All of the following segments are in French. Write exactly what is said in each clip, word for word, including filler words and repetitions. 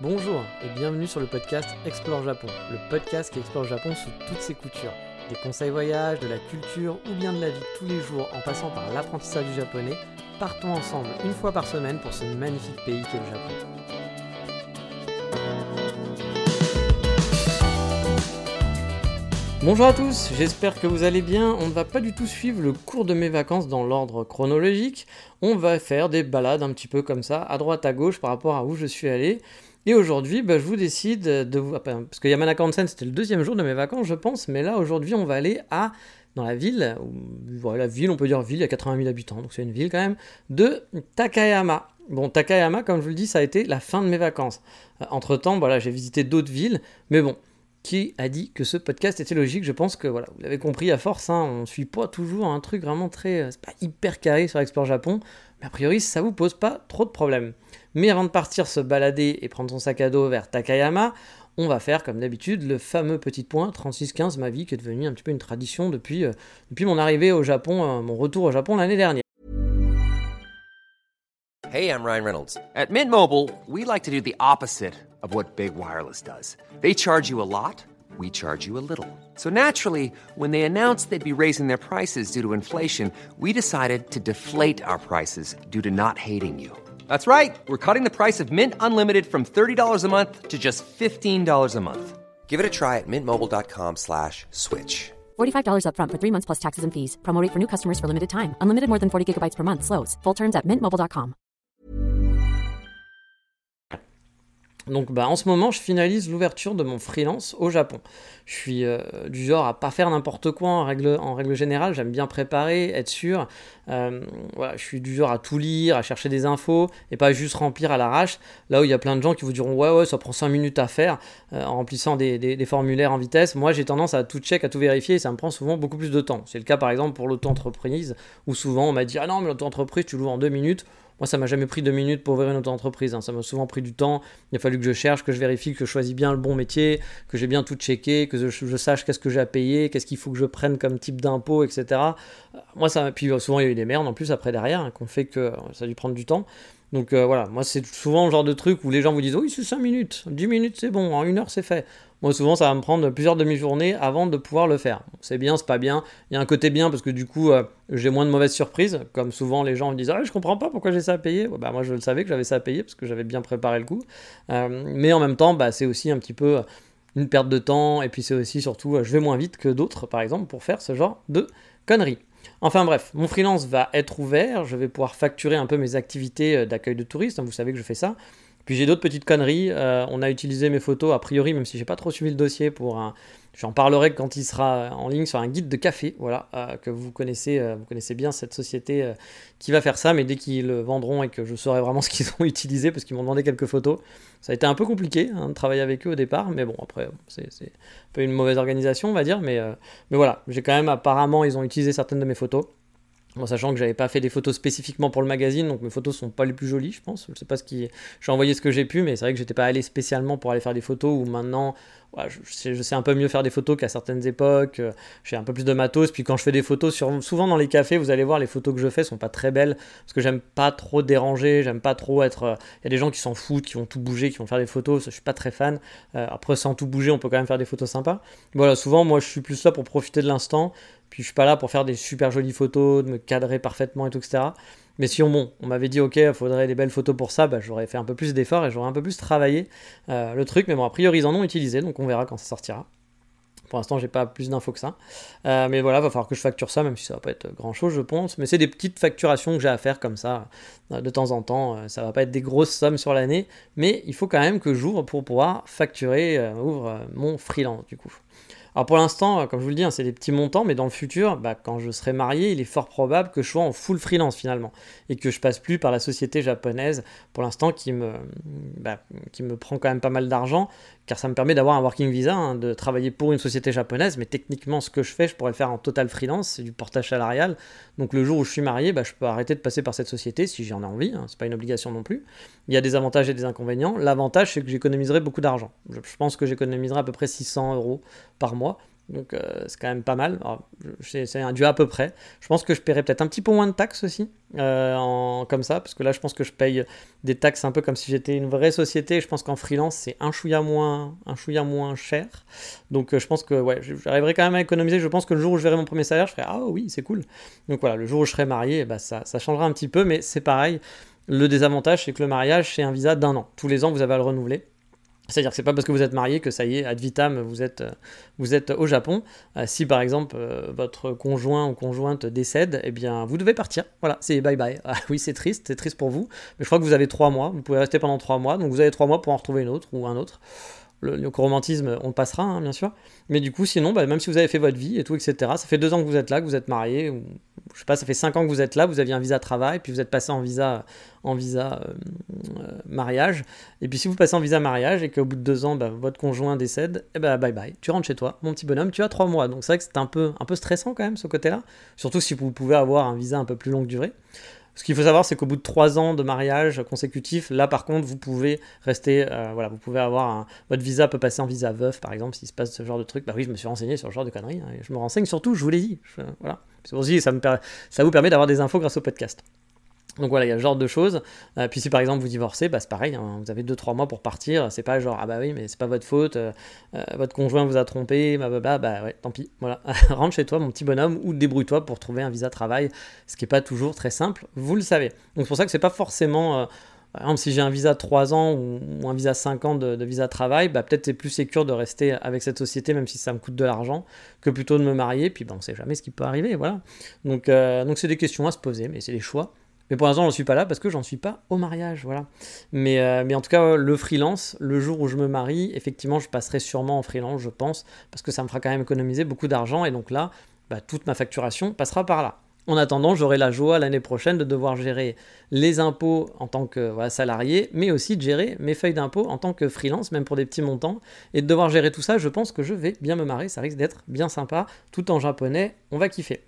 Bonjour et bienvenue sur le podcast Explore Japon, le podcast qui explore le Japon sous toutes ses coutures. Des conseils voyages, de la culture ou bien de la vie de tous les jours en passant par l'apprentissage du japonais, partons ensemble une fois par semaine pour ce magnifique pays qu'est le Japon. Bonjour à tous, j'espère que vous allez bien. On ne va pas du tout suivre le cours de mes vacances dans l'ordre chronologique. On va faire des balades un petit peu comme ça, à droite à gauche par rapport à où je suis allé. Et aujourd'hui, bah, je vous décide de vous... Parce que Yamanaka Onsen, c'était le deuxième jour de mes vacances, je pense. Mais là, aujourd'hui, on va aller à... dans la ville, voilà, la ville, on peut dire ville, il y a quatre-vingt mille habitants, donc c'est une ville quand même, de Takayama. Bon, Takayama, comme je vous le dis, ça a été la fin de mes vacances. Euh, entre-temps, voilà, j'ai visité d'autres villes, mais bon... Qui a dit que ce podcast était logique? Je pense que voilà, vous l'avez compris à force, hein, on ne suit pas toujours un truc vraiment très... C'est pas hyper carré sur Explore Japon, mais a priori ça vous pose pas trop de problèmes. Mais avant de partir se balader et prendre son sac à dos vers Takayama, on va faire comme d'habitude le fameux petit point trente-six quinze, ma vie qui est devenue un petit peu une tradition depuis, euh, depuis mon arrivée au Japon, euh, mon retour au Japon l'année dernière. Hey, I'm Ryan Reynolds. At Mint Mobile, we like to do the opposite of what Big Wireless does. They charge you a lot, we charge you a little. So naturally, when they announced they'd be raising their prices due to inflation, we decided to deflate our prices due to not hating you. That's right. We're cutting the price of Mint Unlimited from thirty dollars a month to just fifteen dollars a month. Give it a try at mintmobile.com slash switch. forty-five dollars up front for three months plus taxes and fees. Promo rate for new customers for limited time. Unlimited more than forty gigabytes per month. Slows full terms at mint mobile dot com. Donc bah, en ce moment, je finalise l'ouverture de mon freelance au Japon. Je suis euh, du genre à pas faire n'importe quoi en règle, en règle générale, j'aime bien préparer, être sûr. Euh, voilà, je suis du genre à tout lire, à chercher des infos et pas juste remplir à l'arrache. Là où il y a plein de gens qui vous diront ouais ouais ça prend cinq minutes à faire euh, en remplissant des, des, des formulaires en vitesse. Moi j'ai tendance à tout check, à tout vérifier et ça me prend souvent beaucoup plus de temps. C'est le cas par exemple pour l'auto-entreprise où souvent on m'a dit ah non mais l'auto-entreprise tu l'ouvres en deux minutes. Moi, ça m'a jamais pris deux minutes pour ouvrir une auto-entreprise. Hein. Ça m'a souvent pris du temps. Il a fallu que je cherche, que je vérifie, que je choisis bien le bon métier, que j'ai bien tout checké, que je, je sache qu'est-ce que j'ai à payer, qu'est-ce qu'il faut que je prenne comme type d'impôt, et cetera. Moi, ça, puis souvent, il y a eu des merdes en plus après derrière, hein, qu'on fait que ça a dû prendre du temps. Donc euh, voilà, moi, c'est souvent le genre de truc où les gens vous disent « Oui, c'est cinq minutes, dix minutes, c'est bon, en une heure, c'est fait ». Moi, souvent, ça va me prendre plusieurs demi-journées avant de pouvoir le faire. Bon, c'est bien, c'est pas bien. Il y a un côté bien parce que du coup, euh, j'ai moins de mauvaises surprises. Comme souvent, les gens me disent « Ah, je comprends pas pourquoi j'ai ça à payer. Ouais, » Bah, moi, je le savais que j'avais ça à payer parce que j'avais bien préparé le coup. Euh, mais en même temps, bah, c'est aussi un petit peu une perte de temps. Et puis, c'est aussi surtout, je vais moins vite que d'autres, par exemple, pour faire ce genre de conneries. Enfin bref, mon freelance va être ouvert. Je vais pouvoir facturer un peu mes activités d'accueil de touristes. Vous savez que je fais ça. Puis j'ai d'autres petites conneries, euh, on a utilisé mes photos a priori, même si j'ai pas trop suivi le dossier, pour un... j'en parlerai quand il sera en ligne sur un guide de café, voilà, euh, que vous connaissez, euh, vous connaissez bien cette société euh, qui va faire ça, mais dès qu'ils le vendront et que je saurai vraiment ce qu'ils ont utilisé, parce qu'ils m'ont demandé quelques photos, ça a été un peu compliqué hein, de travailler avec eux au départ, mais bon après c'est, c'est un peu une mauvaise organisation on va dire, mais, euh, mais voilà, j'ai quand même apparemment ils ont utilisé certaines de mes photos. Bon, sachant que j'avais pas fait des photos spécifiquement pour le magazine, donc mes photos sont pas les plus jolies, je pense. Je sais pas ce qui, j'ai envoyé ce que j'ai pu, mais c'est vrai que j'étais pas allé spécialement pour aller faire des photos. Ou maintenant, ouais, je, sais, je sais un peu mieux faire des photos qu'à certaines époques. Euh, j'ai un peu plus de matos. Puis quand je fais des photos, sur, souvent dans les cafés, vous allez voir, les photos que je fais sont pas très belles parce que j'aime pas trop déranger, j'aime pas trop être. Il euh, y a des gens qui s'en foutent, qui vont tout bouger, qui vont faire des photos. Je suis pas très fan. Euh, après, sans tout bouger, on peut quand même faire des photos sympas. Voilà, souvent, moi, je suis plus là pour profiter de l'instant. Puis je suis pas là pour faire des super jolies photos, de me cadrer parfaitement et tout, et cetera. Mais si on, bon, on m'avait dit ok, il faudrait des belles photos pour ça, bah, j'aurais fait un peu plus d'efforts et j'aurais un peu plus travaillé euh, le truc. Mais bon, a priori, ils en ont utilisé, donc on verra quand ça sortira. Pour l'instant, j'ai pas plus d'infos que ça. Euh, mais voilà, il va falloir que je facture ça, même si ça va pas être grand chose, je pense. Mais c'est des petites facturations que j'ai à faire comme ça, de temps en temps. Ça va pas être des grosses sommes sur l'année, mais il faut quand même que j'ouvre pour pouvoir facturer, euh, ouvre euh, mon freelance du coup. Alors pour l'instant, comme je vous le dis, hein, c'est des petits montants, mais dans le futur, bah, quand je serai marié, il est fort probable que je sois en full freelance finalement, et que je passe plus par la société japonaise, pour l'instant, qui me, bah, qui me prend quand même pas mal d'argent, car ça me permet d'avoir un working visa, hein, de travailler pour une société japonaise, mais techniquement, ce que je fais, je pourrais le faire en total freelance, c'est du portage salarial, donc le jour où je suis marié, bah, je peux arrêter de passer par cette société si j'en ai envie, hein, c'est pas une obligation non plus. Il y a des avantages et des inconvénients. L'avantage, c'est que j'économiserai beaucoup d'argent. Je, je pense que j'économiserai à peu près six cents euros par mois, Donc euh, c'est quand même pas mal. Alors, c'est, c'est un dû à peu près. Je pense que je paierais peut-être un petit peu moins de taxes aussi, euh, en, comme ça, parce que là je pense que je paye des taxes un peu comme si j'étais une vraie société. Je pense qu'en freelance c'est un chouïa moins, un chouïa moins cher. Donc euh, je pense que ouais, j'arriverai quand même à économiser. Je pense que le jour où je verrai mon premier salaire, je ferai ah oui, c'est cool. Donc voilà, le jour où je serai marié, bah, ça, ça changera un petit peu, mais c'est pareil. Le désavantage, c'est que le mariage, c'est un visa d'un an. Tous les ans, vous avez à le renouveler. C'est-à-dire que c'est pas parce que vous êtes marié que ça y est, ad vitam, vous êtes, vous êtes au Japon. Euh, si par exemple euh, votre conjoint ou conjointe décède, eh bien vous devez partir. Voilà, c'est bye bye. Ah, oui, c'est triste, c'est triste pour vous, mais je crois que vous avez trois mois. Vous pouvez rester pendant trois mois, donc vous avez trois mois pour en retrouver une autre ou un autre. Le, le romantisme, on le passera, hein, bien sûr. Mais du coup, sinon, bah, même si vous avez fait votre vie et tout, et cetera, ça fait deux ans que vous êtes là, que vous êtes marié, ou je sais pas, ça fait cinq ans que vous êtes là, vous aviez un visa travail, puis vous êtes passé en visa, en visa euh, euh, mariage. Et puis si vous passez en visa mariage et qu'au bout de deux ans, bah, votre conjoint décède, eh bah, bye bye, tu rentres chez toi, mon petit bonhomme, tu as trois mois. Donc c'est vrai que c'est un peu, un peu stressant quand même, ce côté-là. Surtout si vous pouvez avoir un visa un peu plus longue durée. Ce qu'il faut savoir, c'est qu'au bout de trois ans de mariage consécutif, là par contre, vous pouvez rester, euh, voilà, vous pouvez avoir un, votre visa peut passer en visa veuf, par exemple, s'il se passe ce genre de truc. Bah oui, je me suis renseigné sur ce genre de conneries, hein, et je me renseigne surtout, je vous l'ai dit. Je, voilà. C'est aussi, ça, me, ça vous permet d'avoir des infos grâce au podcast. Donc voilà, il y a ce genre de choses. Euh, puis si par exemple vous divorcez, bah c'est pareil, hein, vous avez deux trois mois pour partir. C'est pas genre, ah bah oui, mais c'est pas votre faute, euh, euh, votre conjoint vous a trompé, bah, bah, bah, bah ouais, tant pis. Voilà, rentre chez toi, mon petit bonhomme, ou débrouille-toi pour trouver un visa travail, ce qui est pas toujours très simple, vous le savez. Donc c'est pour ça que c'est pas forcément. Euh, Par exemple, si j'ai un visa de trois ans ou, ou un visa cinq ans de, de visa travail, bah peut-être c'est plus sécure de rester avec cette société, même si ça me coûte de l'argent, que plutôt de me marier. Puis bah, on sait jamais ce qui peut arriver, voilà. Donc euh, donc c'est des questions à se poser, mais c'est des choix. Mais pour l'instant, j'en suis pas là parce que j'en suis pas au mariage, voilà. Mais, euh, mais en tout cas, le freelance, le jour où je me marie, effectivement, je passerai sûrement en freelance, je pense, parce que ça me fera quand même économiser beaucoup d'argent. Et donc là, bah, toute ma facturation passera par là. En attendant, j'aurai la joie l'année prochaine de devoir gérer les impôts en tant que voilà, salarié, mais aussi de gérer mes feuilles d'impôts en tant que freelance, même pour des petits montants. Et de devoir gérer tout ça, je pense que je vais bien me marrer, ça risque d'être bien sympa, tout en japonais, on va kiffer.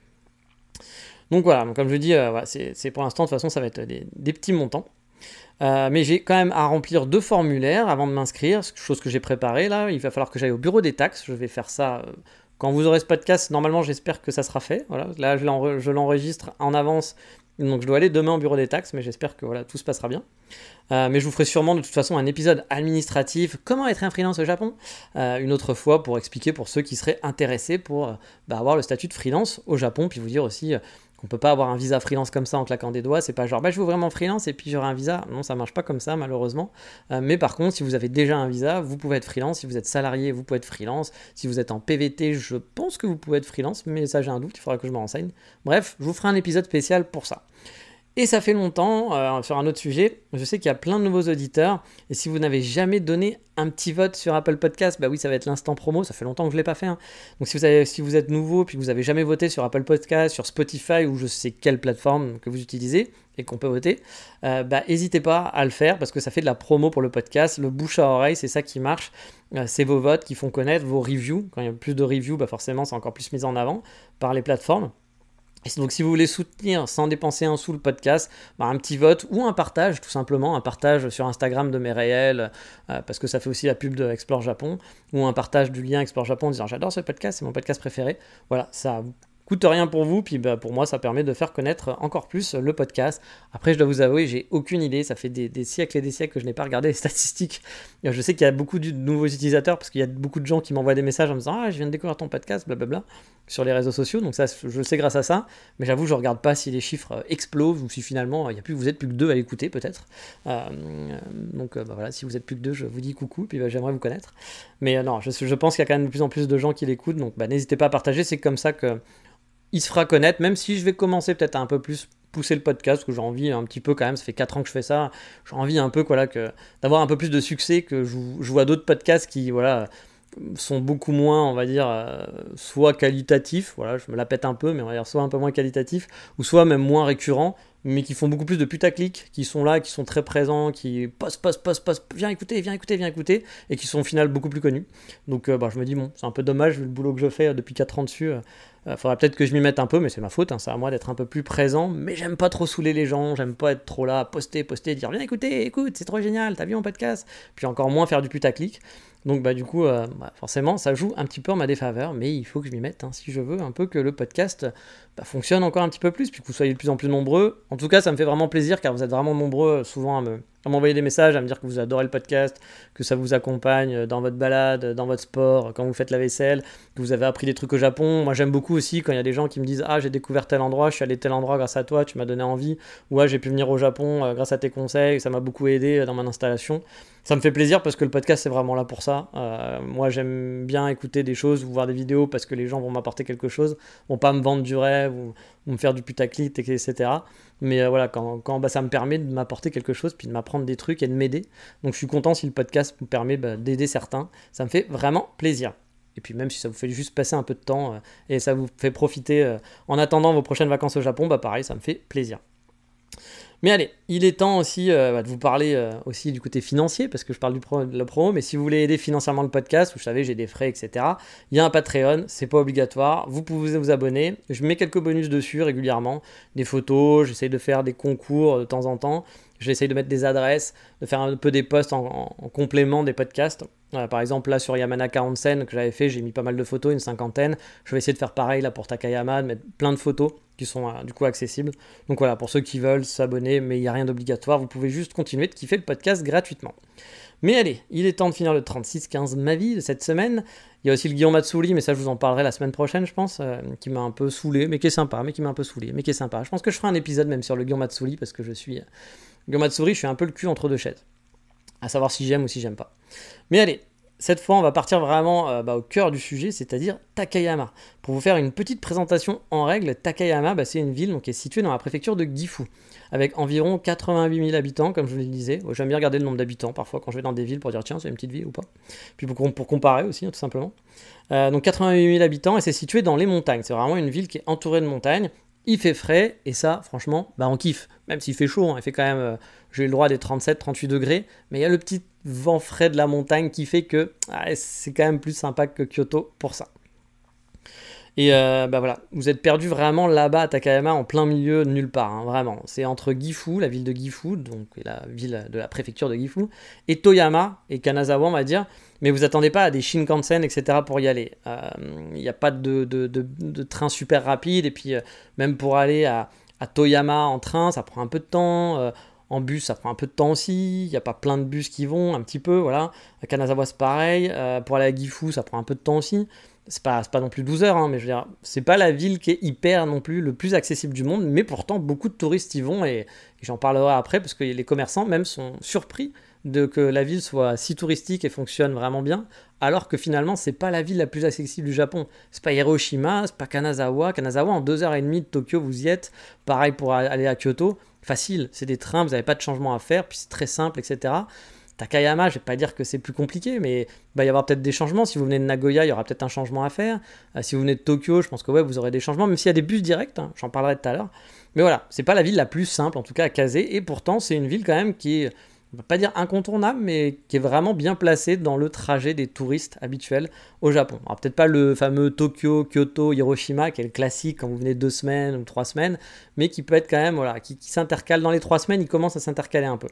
Donc voilà, donc comme je dis, euh, voilà, c'est, c'est pour l'instant, de toute façon, ça va être des, des petits montants. Euh, mais j'ai quand même à remplir deux formulaires avant de m'inscrire, chose que j'ai préparée là. Il va falloir que j'aille au bureau des taxes. Je vais faire ça euh, quand vous aurez ce podcast. Normalement, j'espère que ça sera fait. Voilà. Là, je, l'enre- je l'enregistre en avance. Donc je dois aller demain au bureau des taxes, mais j'espère que voilà, tout se passera bien. Euh, mais je vous ferai sûrement de toute façon un épisode administratif, comment être un freelance au Japon, euh, une autre fois pour expliquer pour ceux qui seraient intéressés pour euh, bah, avoir le statut de freelance au Japon, puis vous dire aussi... Euh, On peut pas avoir un visa freelance comme ça en claquant des doigts, c'est pas genre bah, je veux vraiment freelance et puis j'aurai un visa. Non, ça marche pas comme ça malheureusement. Euh, mais par contre, si vous avez déjà un visa, vous pouvez être freelance. Si vous êtes salarié, vous pouvez être freelance. Si vous êtes en P V T, je pense que vous pouvez être freelance, mais ça j'ai un doute, il faudra que je me renseigne. Bref, je vous ferai un épisode spécial pour ça. Et ça fait longtemps, euh, sur un autre sujet, je sais qu'il y a plein de nouveaux auditeurs, et si vous n'avez jamais donné un petit vote sur Apple Podcast, bah oui, ça va être l'instant promo, ça fait longtemps que je ne l'ai pas fait. Hein. Donc si vous, avez, si vous êtes nouveau, puis que vous n'avez jamais voté sur Apple Podcast, sur Spotify, ou je sais quelle plateforme que vous utilisez, et qu'on peut voter, euh, bah n'hésitez pas à le faire, parce que ça fait de la promo pour le podcast, le bouche à oreille, c'est ça qui marche, euh, c'est vos votes qui font connaître, vos reviews, quand il y a plus de reviews, bah forcément c'est encore plus mis en avant par les plateformes. Et donc si vous voulez soutenir sans dépenser un sou le podcast, bah un petit vote ou un partage tout simplement, un partage sur Instagram de mes réels, euh, parce que ça fait aussi la pub de Explore Japon, ou un partage du lien Explore Japon en disant j'adore ce podcast, c'est mon podcast préféré. Voilà, ça coûte rien pour vous, puis bah, pour moi ça permet de faire connaître encore plus le podcast. Après je dois vous avouer, j'ai aucune idée, ça fait des, des siècles et des siècles que je n'ai pas regardé les statistiques. Je sais qu'il y a beaucoup de nouveaux utilisateurs, parce qu'il y a beaucoup de gens qui m'envoient des messages en me disant « Ah, je viens de découvrir ton podcast, blablabla » sur les réseaux sociaux, donc ça je le sais grâce à ça, mais j'avoue je regarde pas si les chiffres explosent ou si finalement il y a plus, vous êtes plus que deux à l'écouter peut-être. Euh, donc bah, voilà, si vous êtes plus que deux, je vous dis coucou, puis bah, j'aimerais vous connaître. Mais euh, non, je, je pense qu'il y a quand même de plus en plus de gens qui l'écoutent, donc bah, n'hésitez pas à partager, c'est comme ça que il se fera connaître, même si je vais commencer peut-être à un peu plus pousser le podcast, parce que j'ai envie un petit peu quand même, ça fait quatre ans que je fais ça, j'ai envie un peu voilà, que, d'avoir un peu plus de succès, que je, je vois d'autres podcasts qui voilà, sont beaucoup moins, on va dire, euh, soit qualitatifs, voilà, je me la pète un peu, mais on va dire soit un peu moins qualitatifs, ou soit même moins récurrents, mais qui font beaucoup plus de putaclic, qui sont là, qui sont très présents, qui post, post, post, post, viens écouter, viens écouter, viens écouter, et qui sont au final beaucoup plus connus. Donc euh, bah, je me dis, bon, c'est un peu dommage, vu le boulot que je fais euh, depuis quatre ans dessus, euh, Euh, faudra peut-être que je m'y mette un peu, mais c'est ma faute, hein, c'est à moi d'être un peu plus présent. Mais j'aime pas trop saouler les gens, j'aime pas être trop là à poster, poster, dire viens écouter, écoute, c'est trop génial, t'as vu mon podcast. Puis encore moins faire du putaclic. Donc bah du coup, euh, bah, forcément, ça joue un petit peu en ma défaveur, mais il faut que je m'y mette, hein, si je veux un peu que le podcast bah, fonctionne encore un petit peu plus, puis que vous soyez de plus en plus nombreux. En tout cas, ça me fait vraiment plaisir, car vous êtes vraiment nombreux souvent à, me, à m'envoyer des messages, à me dire que vous adorez le podcast, que ça vous accompagne dans votre balade, dans votre sport, quand vous faites la vaisselle, que vous avez appris des trucs au Japon. Moi, j'aime beaucoup aussi quand il y a des gens qui me disent « Ah, j'ai découvert tel endroit, je suis allé tel endroit grâce à toi, tu m'as donné envie. » Ou « Ah, j'ai pu venir au Japon euh, grâce à tes conseils, ça m'a beaucoup aidé dans mon installation. » Ça me fait plaisir parce que le podcast, c'est vraiment là pour ça. Euh, moi, j'aime bien écouter des choses ou voir des vidéos parce que les gens vont m'apporter quelque chose, vont pas me vendre du rêve ou, ou me faire du putaclic, et cetera. Mais euh, voilà, quand, quand bah, ça me permet de m'apporter quelque chose, puis de m'apprendre des trucs et de m'aider. Donc, je suis content si le podcast me permet bah, d'aider certains. Ça me fait vraiment plaisir. Et puis même si ça vous fait juste passer un peu de temps euh, et ça vous fait profiter euh, en attendant vos prochaines vacances au Japon, bah pareil, ça me fait plaisir. Mais allez, il est temps aussi euh, de vous parler euh, aussi du côté financier, parce que je parle du pro, de la promo, mais si vous voulez aider financièrement le podcast, vous savez, j'ai des frais, et cetera. Il y a un Patreon, c'est pas obligatoire, vous pouvez vous abonner. Je mets quelques bonus dessus régulièrement, des photos, j'essaye de faire des concours de temps en temps, j'essaye de mettre des adresses, de faire un peu des posts en, en, en complément des podcasts. Euh, par exemple, là sur Yamanaka Onsen que j'avais fait, j'ai mis pas mal de photos, une cinquantaine. Je vais essayer de faire pareil là pour Takayama, de mettre plein de photos qui sont euh, du coup accessibles. Donc voilà, pour ceux qui veulent s'abonner, mais il n'y a rien d'obligatoire, vous pouvez juste continuer de kiffer le podcast gratuitement. Mais allez, il est temps de finir le trente-six quinze ma vie de cette semaine. Il y a aussi le Guillaume Matsuri, mais ça je vous en parlerai la semaine prochaine, je pense, euh, qui m'a un peu saoulé, mais qui est sympa, mais qui m'a un peu saoulé, mais qui est sympa. Je pense que je ferai un épisode même sur le Guillaume Matsuri, parce que je suis... Euh, Guillaume Matsuri, je suis un peu le cul entre deux chaises. À savoir si j'aime ou si j'aime pas. Mais allez, cette fois, on va partir vraiment euh, bah, au cœur du sujet, c'est-à-dire Takayama. Pour vous faire une petite présentation en règle, Takayama, bah, c'est une ville donc, qui est située dans la préfecture de Gifu, avec environ quatre-vingt-huit mille habitants, comme je vous le disais. J'aime bien regarder le nombre d'habitants, parfois, quand je vais dans des villes, pour dire, tiens, c'est une petite ville ou pas. Puis pour, pour comparer aussi, hein, tout simplement. Euh, donc quatre-vingt-huit mille habitants, et c'est situé dans les montagnes. C'est vraiment une ville qui est entourée de montagnes. Il fait frais, et ça, franchement, bah on kiffe. Même s'il fait chaud, hein, il fait quand même, euh, j'ai eu le droit des trente-sept trente-huit degrés, mais il y a le petit vent frais de la montagne qui fait que ah, c'est quand même plus sympa que Kyoto pour ça. Et euh, bah voilà, vous êtes perdu vraiment là-bas à Takayama, en plein milieu de nulle part, hein, vraiment. C'est entre Gifu, la ville de Gifu, donc la ville de la préfecture de Gifu, et Toyama et Kanazawa, on va dire. Mais vous attendez pas à des Shinkansen, et cetera pour y aller. Il euh, n'y a pas de, de, de, de train super rapide, et puis euh, même pour aller à, à Toyama en train, ça prend un peu de temps. Euh, en bus, ça prend un peu de temps aussi. Il n'y a pas plein de bus qui vont, un petit peu, voilà. À Kanazawa, c'est pareil. Euh, pour aller à Gifu, ça prend un peu de temps aussi. C'est pas, c'est pas non plus douze heures, hein, mais je veux dire, c'est pas la ville qui est hyper non plus le plus accessible du monde, mais pourtant beaucoup de touristes y vont, et, et j'en parlerai après, parce que les commerçants même sont surpris de que la ville soit si touristique et fonctionne vraiment bien, alors que finalement c'est pas la ville la plus accessible du Japon. C'est pas Hiroshima, c'est pas Kanazawa. Kanazawa, en deux heures trente de Tokyo, vous y êtes. Pareil pour aller à Kyoto, facile, c'est des trains, vous n'avez pas de changement à faire, puis c'est très simple, et cetera. Takayama, je vais pas dire que c'est plus compliqué, mais il va y avoir peut-être des changements. Si vous venez de Nagoya, il y aura peut-être un changement à faire. Euh, si vous venez de Tokyo, je pense que ouais, vous aurez des changements, même s'il y a des bus directs, hein, j'en parlerai tout à l'heure. Mais voilà, c'est pas la ville la plus simple, en tout cas à caser, et pourtant c'est une ville quand même qui est, on va pas dire incontournable, mais qui est vraiment bien placée dans le trajet des touristes habituels au Japon. Alors peut-être pas le fameux Tokyo, Kyoto, Hiroshima, qui est le classique quand vous venez deux semaines ou trois semaines, mais qui peut être quand même, voilà, qui, qui s'intercale dans les trois semaines, il commence à s'intercaler un peu.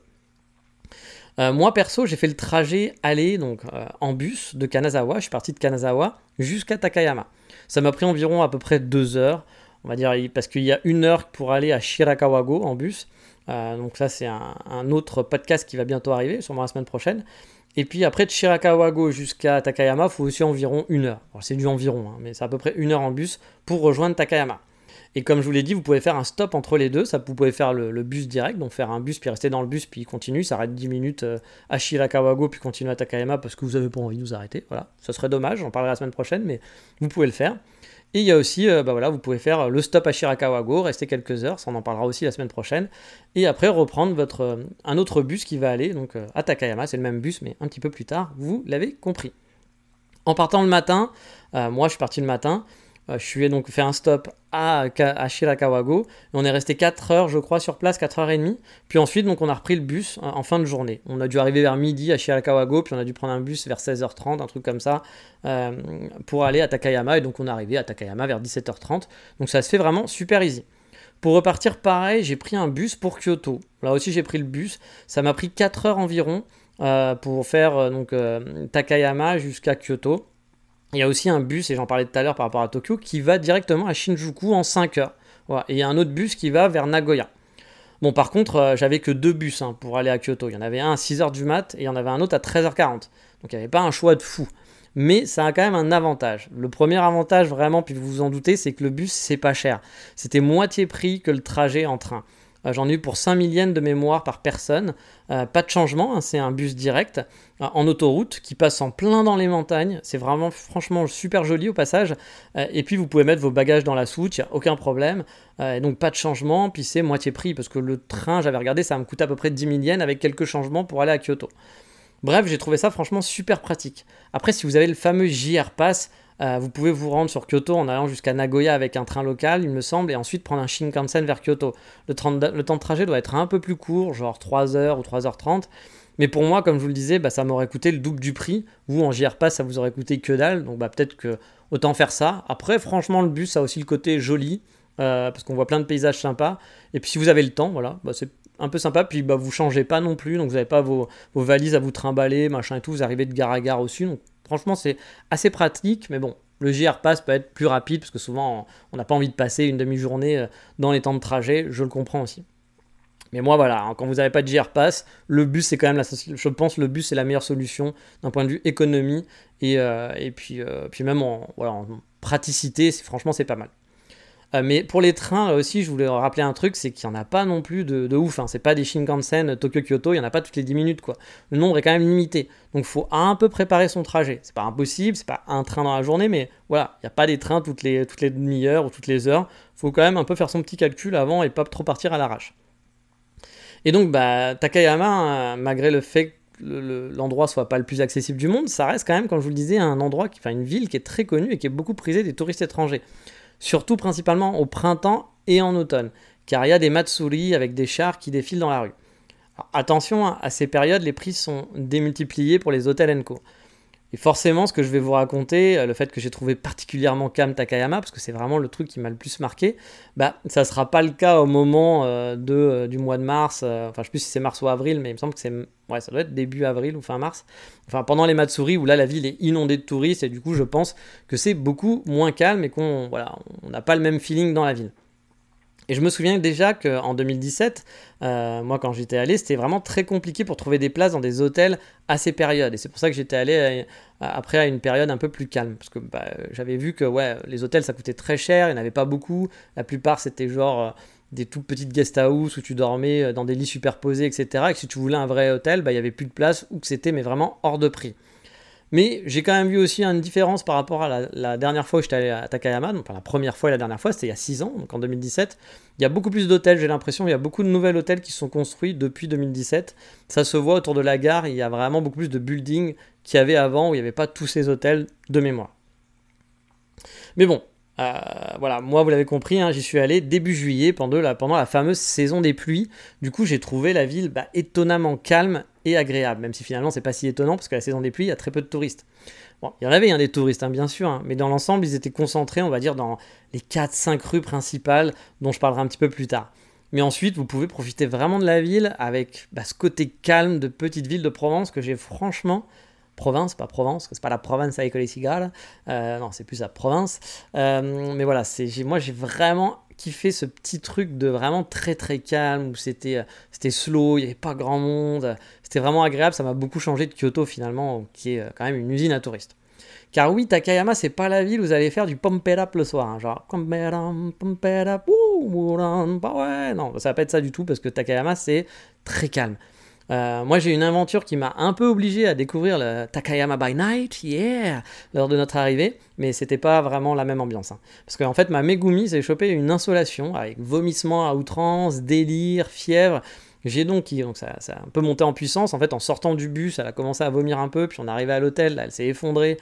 Euh, moi perso, j'ai fait le trajet aller donc euh, en bus de Kanazawa. Je suis parti de Kanazawa jusqu'à Takayama. Ça m'a pris environ à peu près deux heures, on va dire, parce qu'il y a une heure pour aller à Shirakawa-go en bus. Euh, donc ça, c'est un, un autre podcast qui va bientôt arriver, sûrement la semaine prochaine. Et puis après de Shirakawa-go jusqu'à Takayama, il faut aussi environ une heure. Alors, c'est du environ, hein, mais c'est à peu près une heure en bus pour rejoindre Takayama. Et comme je vous l'ai dit, vous pouvez faire un stop entre les deux. Ça, vous pouvez faire le, le bus direct, donc faire un bus, puis rester dans le bus, puis continue. Ça arrête dix minutes euh, à Shirakawa-go, puis continue à Takayama parce que vous n'avez pas envie de vous arrêter. Voilà, ça serait dommage, j'en parlerai la semaine prochaine, mais vous pouvez le faire. Et il y a aussi, euh, bah voilà, vous pouvez faire le stop à Shirakawa-go, rester quelques heures, ça on en parlera aussi la semaine prochaine, et après reprendre votre, euh, un autre bus qui va aller donc, euh, à Takayama. C'est le même bus, mais un petit peu plus tard, vous l'avez compris. En partant le matin, euh, moi je suis parti le matin, Euh, je suis donc fait un stop à, à Shirakawago. Et on est resté quatre heures, je crois, sur place, quatre heures trente. Puis ensuite, donc, on a repris le bus en, en fin de journée. On a dû arriver vers midi à Shirakawago, puis on a dû prendre un bus vers seize heures trente, un truc comme ça, euh, pour aller à Takayama. Et donc, on est arrivé à Takayama vers dix-sept heures trente. Donc, ça se fait vraiment super easy. Pour repartir, pareil, j'ai pris un bus pour Kyoto. Là aussi, j'ai pris le bus. Ça m'a pris quatre heures environ euh, pour faire euh, donc, euh, Takayama jusqu'à Kyoto. Il y a aussi un bus, et j'en parlais tout à l'heure par rapport à Tokyo, qui va directement à Shinjuku en cinq heures. Voilà. Et il y a un autre bus qui va vers Nagoya. Bon, par contre, euh, j'avais que deux bus hein, pour aller à Kyoto. Il y en avait un à six heures du mat et il y en avait un autre à treize heures quarante. Donc il n'y avait pas un choix de fou. Mais ça a quand même un avantage. Le premier avantage, vraiment, puis vous vous en doutez, c'est que le bus, c'est pas cher. C'était moitié prix que le trajet en train. Euh, j'en ai eu pour cinq mille yens de mémoire par personne. Euh, pas de changement, hein, c'est un bus direct euh, en autoroute qui passe en plein dans les montagnes. C'est vraiment, franchement, super joli au passage. Euh, et puis, vous pouvez mettre vos bagages dans la soute, il n'y a aucun problème. Euh, et donc, pas de changement. Puis, c'est moitié prix parce que le train, j'avais regardé, ça va me coûter à peu près dix mille yens avec quelques changements pour aller à Kyoto. Bref, j'ai trouvé ça franchement super pratique. Après, si vous avez le fameux J R Pass, euh, vous pouvez vous rendre sur Kyoto en allant jusqu'à Nagoya avec un train local, il me semble, et ensuite prendre un Shinkansen vers Kyoto. Le, tra- le temps de trajet doit être un peu plus court, genre trois heures ou trois heures trente. Mais pour moi, comme je vous le disais, bah, ça m'aurait coûté le double du prix. Vous, en J R Pass, ça vous aurait coûté que dalle. Donc bah, peut-être que autant faire ça. Après, franchement, le bus a aussi le côté joli, euh, parce qu'on voit plein de paysages sympas. Et puis si vous avez le temps, voilà, bah, c'est un peu sympa, puis bah, vous changez pas non plus, donc vous n'avez pas vos, vos valises à vous trimballer, machin et tout, vous arrivez de gare à gare aussi, donc franchement c'est assez pratique, mais bon, le J R Pass peut être plus rapide, parce que souvent on n'a pas envie de passer une demi-journée dans les temps de trajet, je le comprends aussi. Mais moi voilà, hein, quand vous n'avez pas de J R Pass, le bus c'est quand même, la, je pense le bus c'est la meilleure solution d'un point de vue économie, et, euh, et puis, euh, puis même en, voilà, en praticité, c'est, franchement c'est pas mal. Euh, mais pour les trains, là aussi, je voulais rappeler un truc, c'est qu'il n'y en a pas non plus de, de ouf. Hein. C'est pas des Shinkansen Tokyo-Kyoto, il n'y en a pas toutes les dix minutes, quoi. Le nombre est quand même limité. Donc, il faut un peu préparer son trajet. C'est pas impossible, c'est pas un train dans la journée, mais voilà, il n'y a pas des trains toutes les, toutes les demi-heures ou toutes les heures. Il faut quand même un peu faire son petit calcul avant et pas trop partir à l'arrache. Et donc, bah, Takayama, euh, malgré le fait que le, le, l'endroit soit pas le plus accessible du monde, ça reste quand même, comme je vous le disais, un endroit, qui, enfin une ville qui est très connue et qui est beaucoup prisée des touristes étrangers. Surtout principalement au printemps et en automne, car il y a des matsuri avec des chars qui défilent dans la rue. Alors, attention, à ces périodes, les prix sont démultipliés pour les hôtels and co. Et forcément, ce que je vais vous raconter, le fait que j'ai trouvé particulièrement calme Takayama, parce que c'est vraiment le truc qui m'a le plus marqué, bah, ça ne sera pas le cas au moment euh, de, euh, du mois de mars, euh, enfin je ne sais plus si c'est mars ou avril, mais il me semble que c'est, ouais, ça doit être début avril ou fin mars, enfin pendant les Matsuri, où là la ville est inondée de touristes, et du coup je pense que c'est beaucoup moins calme et qu'on voilà, on n'a pas le même feeling dans la ville. Et je me souviens déjà qu'en deux mille dix-sept, euh, moi quand j'étais allé, c'était vraiment très compliqué pour trouver des places dans des hôtels à ces périodes. Et c'est pour ça que j'étais allé à, à, après à une période un peu plus calme. Parce que bah, j'avais vu que ouais, les hôtels ça coûtait très cher, il n'y en avait pas beaucoup. La plupart c'était genre euh, des toutes petites guest house où tu dormais dans des lits superposés, et cetera. Et que si tu voulais un vrai hôtel, bah, il n'y avait plus de place ou que c'était mais vraiment hors de prix. Mais j'ai quand même vu aussi une différence par rapport à la, la dernière fois où j'étais allé à Takayama, donc enfin, la première fois et la dernière fois, c'était il y a six ans, donc en deux mille dix-sept. Il y a beaucoup plus d'hôtels, j'ai l'impression, il y a beaucoup de nouveaux hôtels qui sont construits depuis deux mille dix-sept. Ça se voit autour de la gare, il y a vraiment beaucoup plus de buildings qu'il y avait avant, où il n'y avait pas tous ces hôtels de mémoire. Mais bon, euh, voilà, moi vous l'avez compris, hein, j'y suis allé début juillet, pendant la, pendant la fameuse saison des pluies. Du coup, j'ai trouvé la ville bah, étonnamment calme et agréable, même si finalement c'est pas si étonnant parce qu'à la saison des pluies il y a très peu de touristes. Bon, il y en avait hein, des touristes hein, bien sûr, hein, mais dans l'ensemble ils étaient concentrés on va dire dans les quatre cinq rues principales dont je parlerai un petit peu plus tard. Mais ensuite vous pouvez profiter vraiment de la ville avec bah, ce côté calme de petite ville de Provence que j'ai franchement... Province, pas Provence, c'est pas la province avec les cigares, euh, non c'est plus la province, euh, mais voilà, c'est, j'ai, moi j'ai vraiment kiffé ce petit truc de vraiment très très calme, où c'était, c'était slow, il n'y avait pas grand monde, c'était vraiment agréable, ça m'a beaucoup changé de Kyoto finalement, qui est quand même une usine à touristes. Car oui, Takayama, c'est pas la ville où vous allez faire du pump it up le soir, hein, genre pump it up, pump it up, ouh, bah ouais, non, ça va pas être ça du tout, parce que Takayama c'est très calme. Euh, moi j'ai une aventure qui m'a un peu obligé à découvrir le Takayama by Night, yeah, lors de notre arrivée, mais c'était pas vraiment la même ambiance. Hein. Parce qu'en fait ma Megumi s'est chopé une insolation avec vomissements à outrance, délire, fièvre. J'ai donc, donc ça, ça a un peu monté en puissance. En fait en sortant du bus, elle a commencé à vomir un peu, puis on est arrivé à l'hôtel, là, elle s'est effondrée.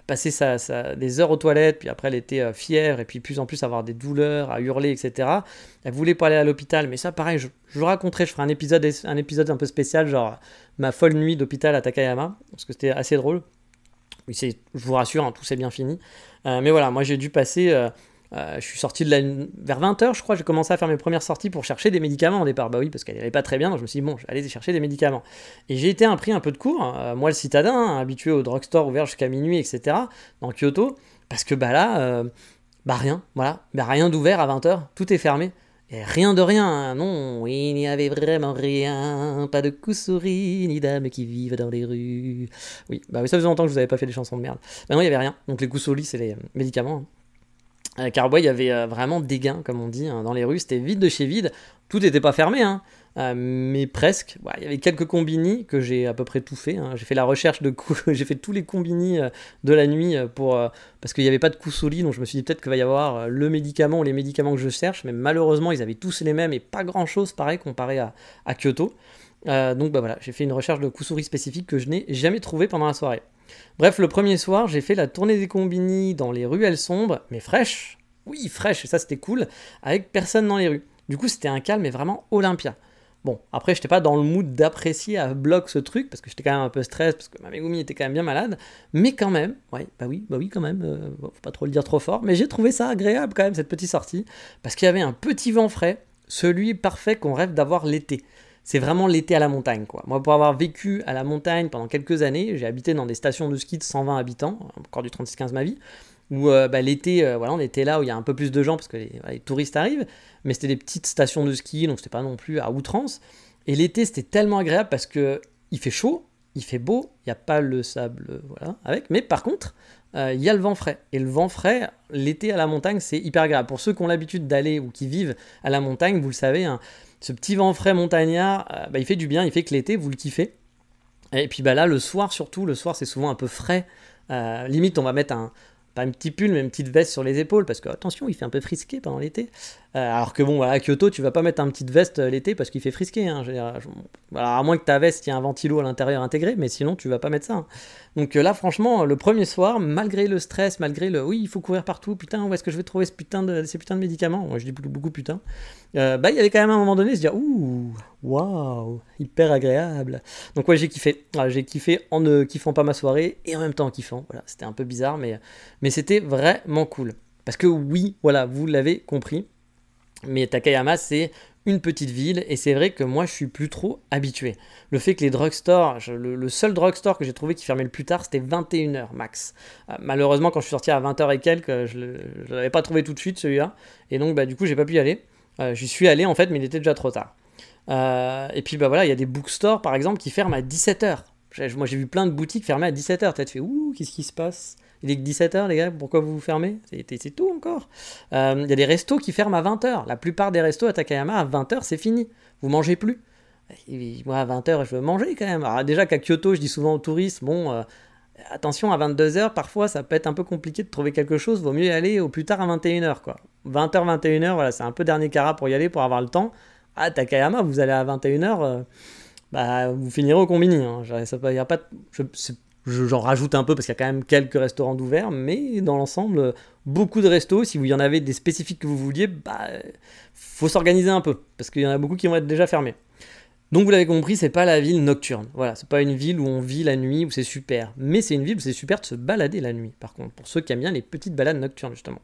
passer sa, sa, des heures aux toilettes, puis après elle était euh, fière, et puis plus en plus avoir des douleurs, à hurler, et cetera. Elle voulait pas aller à l'hôpital, mais ça pareil, je, je le raconterai, je ferai un épisode, un épisode un peu spécial, genre ma folle nuit d'hôpital à Takayama, parce que c'était assez drôle. Oui, c'est, je vous rassure, hein, tout s'est bien fini. Euh, mais voilà, moi j'ai dû passer... Euh, Euh, je suis sorti de la... vers vingt heures, je crois, j'ai commencé à faire mes premières sorties pour chercher des médicaments au départ. Bah oui, parce qu'elle n'allait pas très bien, donc je me suis dit, bon, je vais aller chercher des médicaments. Et j'ai été un, pris un peu de cours, euh, moi le citadin, hein, habitué au drugstore ouvert jusqu'à minuit, et cetera, dans Kyoto, parce que bah là, euh, bah rien, voilà, bah rien d'ouvert à vingt heures, tout est fermé. Et rien de rien, hein, non, il n'y avait vraiment rien, pas de kusuri, ni dames qui vivent dans les rues. Oui, bah oui, ça faisait longtemps que je vous avais pas fait des chansons de merde. Bah non, il n'y avait rien, donc les kusuri, c'est les euh, médicaments, hein. Euh, car ouais, il y avait euh, vraiment des gains, comme on dit, hein, dans les rues, c'était vide de chez vide, tout n'était pas fermé, hein, euh, mais presque. Ouais, il y avait quelques combini que j'ai à peu près tout fait, hein. J'ai fait la recherche de coups, j'ai fait tous les combini euh, de la nuit pour, euh, parce qu'il n'y avait pas de kusuri, donc je me suis dit peut-être qu'il va y avoir euh, le médicament ou les médicaments que je cherche, mais malheureusement ils avaient tous les mêmes et pas grand chose pareil comparé à, à Kyoto. Euh, donc bah voilà, j'ai fait une recherche de kusuri spécifique que je n'ai jamais trouvé pendant la soirée. Bref, le premier soir, j'ai fait la tournée des combini dans les ruelles sombres, mais fraîches. Oui, fraîches, et ça c'était cool, avec personne dans les rues. Du coup, c'était un calme, mais vraiment Olympia. Bon, après, j'étais pas dans le mood d'apprécier à bloc ce truc, parce que j'étais quand même un peu stress, parce que ma Megumi était quand même bien malade, mais quand même, ouais, bah oui, bah oui, quand même, euh, bon, faut pas trop le dire trop fort, mais j'ai trouvé ça agréable quand même, cette petite sortie, parce qu'il y avait un petit vent frais, celui parfait qu'on rêve d'avoir l'été. C'est vraiment l'été à la montagne, quoi. Moi, pour avoir vécu à la montagne pendant quelques années, j'ai habité dans des stations de ski de cent vingt habitants, encore du trente-six quinze ma vie, où euh, bah, l'été, euh, voilà, on était là où il y a un peu plus de gens parce que les, voilà, les touristes arrivent, mais c'était des petites stations de ski, donc c'était pas non plus à outrance. Et l'été, c'était tellement agréable parce que il fait chaud, il fait beau, il n'y a pas le sable, euh, voilà, avec, mais par contre, euh, il y a le vent frais. Et le vent frais, l'été à la montagne, c'est hyper agréable. Pour ceux qui ont l'habitude d'aller ou qui vivent à la montagne, vous le savez, hein, ce petit vent frais montagnard, euh, bah, il fait du bien, il fait que l'été, vous le kiffez. Et puis bah là, le soir surtout, le soir c'est souvent un peu frais. Euh, limite, on va mettre un, pas un petit pull, mais une petite veste sur les épaules, parce que attention, il fait un peu frisqué pendant l'été. Euh, alors que bon, voilà, à Kyoto, tu vas pas mettre une petite veste l'été parce qu'il fait frisqué. Hein, je veux dire, je, voilà, à moins que ta veste, il y ait un ventilo à l'intérieur intégré, mais sinon, tu vas pas mettre ça. Hein. Donc euh, là, franchement, le premier soir, malgré le stress, malgré le oui, il faut courir partout, putain, où est-ce que je vais trouver ce putain de, ces putains de médicaments? Moi, je dis beaucoup, beaucoup putain. Euh, bah, il y avait quand même un moment donné, se dire, ouh, waouh, hyper agréable. Donc, ouais, j'ai kiffé. Voilà, j'ai kiffé en ne kiffant pas ma soirée et en même temps en kiffant. Voilà, c'était un peu bizarre, mais, mais c'était vraiment cool. Parce que oui, voilà, vous l'avez compris, mais Takayama, c'est une petite ville, et c'est vrai que moi, je suis plus trop habitué. Le fait que les drugstores, je, le, le seul drugstore que j'ai trouvé qui fermait le plus tard, c'était vingt et une heures max. Euh, malheureusement, quand je suis sorti à vingt heures et quelques, je ne l'avais pas trouvé tout de suite, celui-là, et donc, bah, du coup, j'ai pas pu y aller. Euh, j'y suis allé, en fait, mais il était déjà trop tard. Euh, et puis, bah voilà, il y a des bookstores, par exemple, qui ferment à dix-sept heures. Moi, j'ai vu plein de boutiques fermées à dix-sept heures. Tu te fais, ouh, qu'est-ce qui se passe? Il est que dix-sept heures, les gars, pourquoi vous vous fermez? C'est, c'est tout encore. Il euh, y a des restos qui ferment à vingt heures. La plupart des restos à Takayama, à vingt heures, c'est fini. Vous mangez plus. Et moi, à vingt heures, je veux manger quand même. Alors, déjà qu'à Kyoto, je dis souvent aux touristes, bon, euh, attention, à vingt-deux heures, parfois, ça peut être un peu compliqué de trouver quelque chose. Vaut mieux y aller au plus tard à vingt et une heures, quoi. vingt heures, vingt et une heures, voilà, c'est un peu dernier carat pour y aller, pour avoir le temps. À Takayama, vous allez à vingt et une heures, euh, bah, vous finirez au combini. Hein. Ça, y a pas de, je, c'est, J'en rajoute un peu parce qu'il y a quand même quelques restaurants d'ouverts, mais dans l'ensemble, beaucoup de restos. Si vous y en avez des spécifiques que vous vouliez, bah, faut s'organiser un peu parce qu'il y en a beaucoup qui vont être déjà fermés. Donc vous l'avez compris, c'est pas la ville nocturne. Voilà, c'est pas une ville où on vit la nuit, où c'est super. Mais c'est une ville où c'est super de se balader la nuit, par contre, pour ceux qui aiment bien les petites balades nocturnes, justement.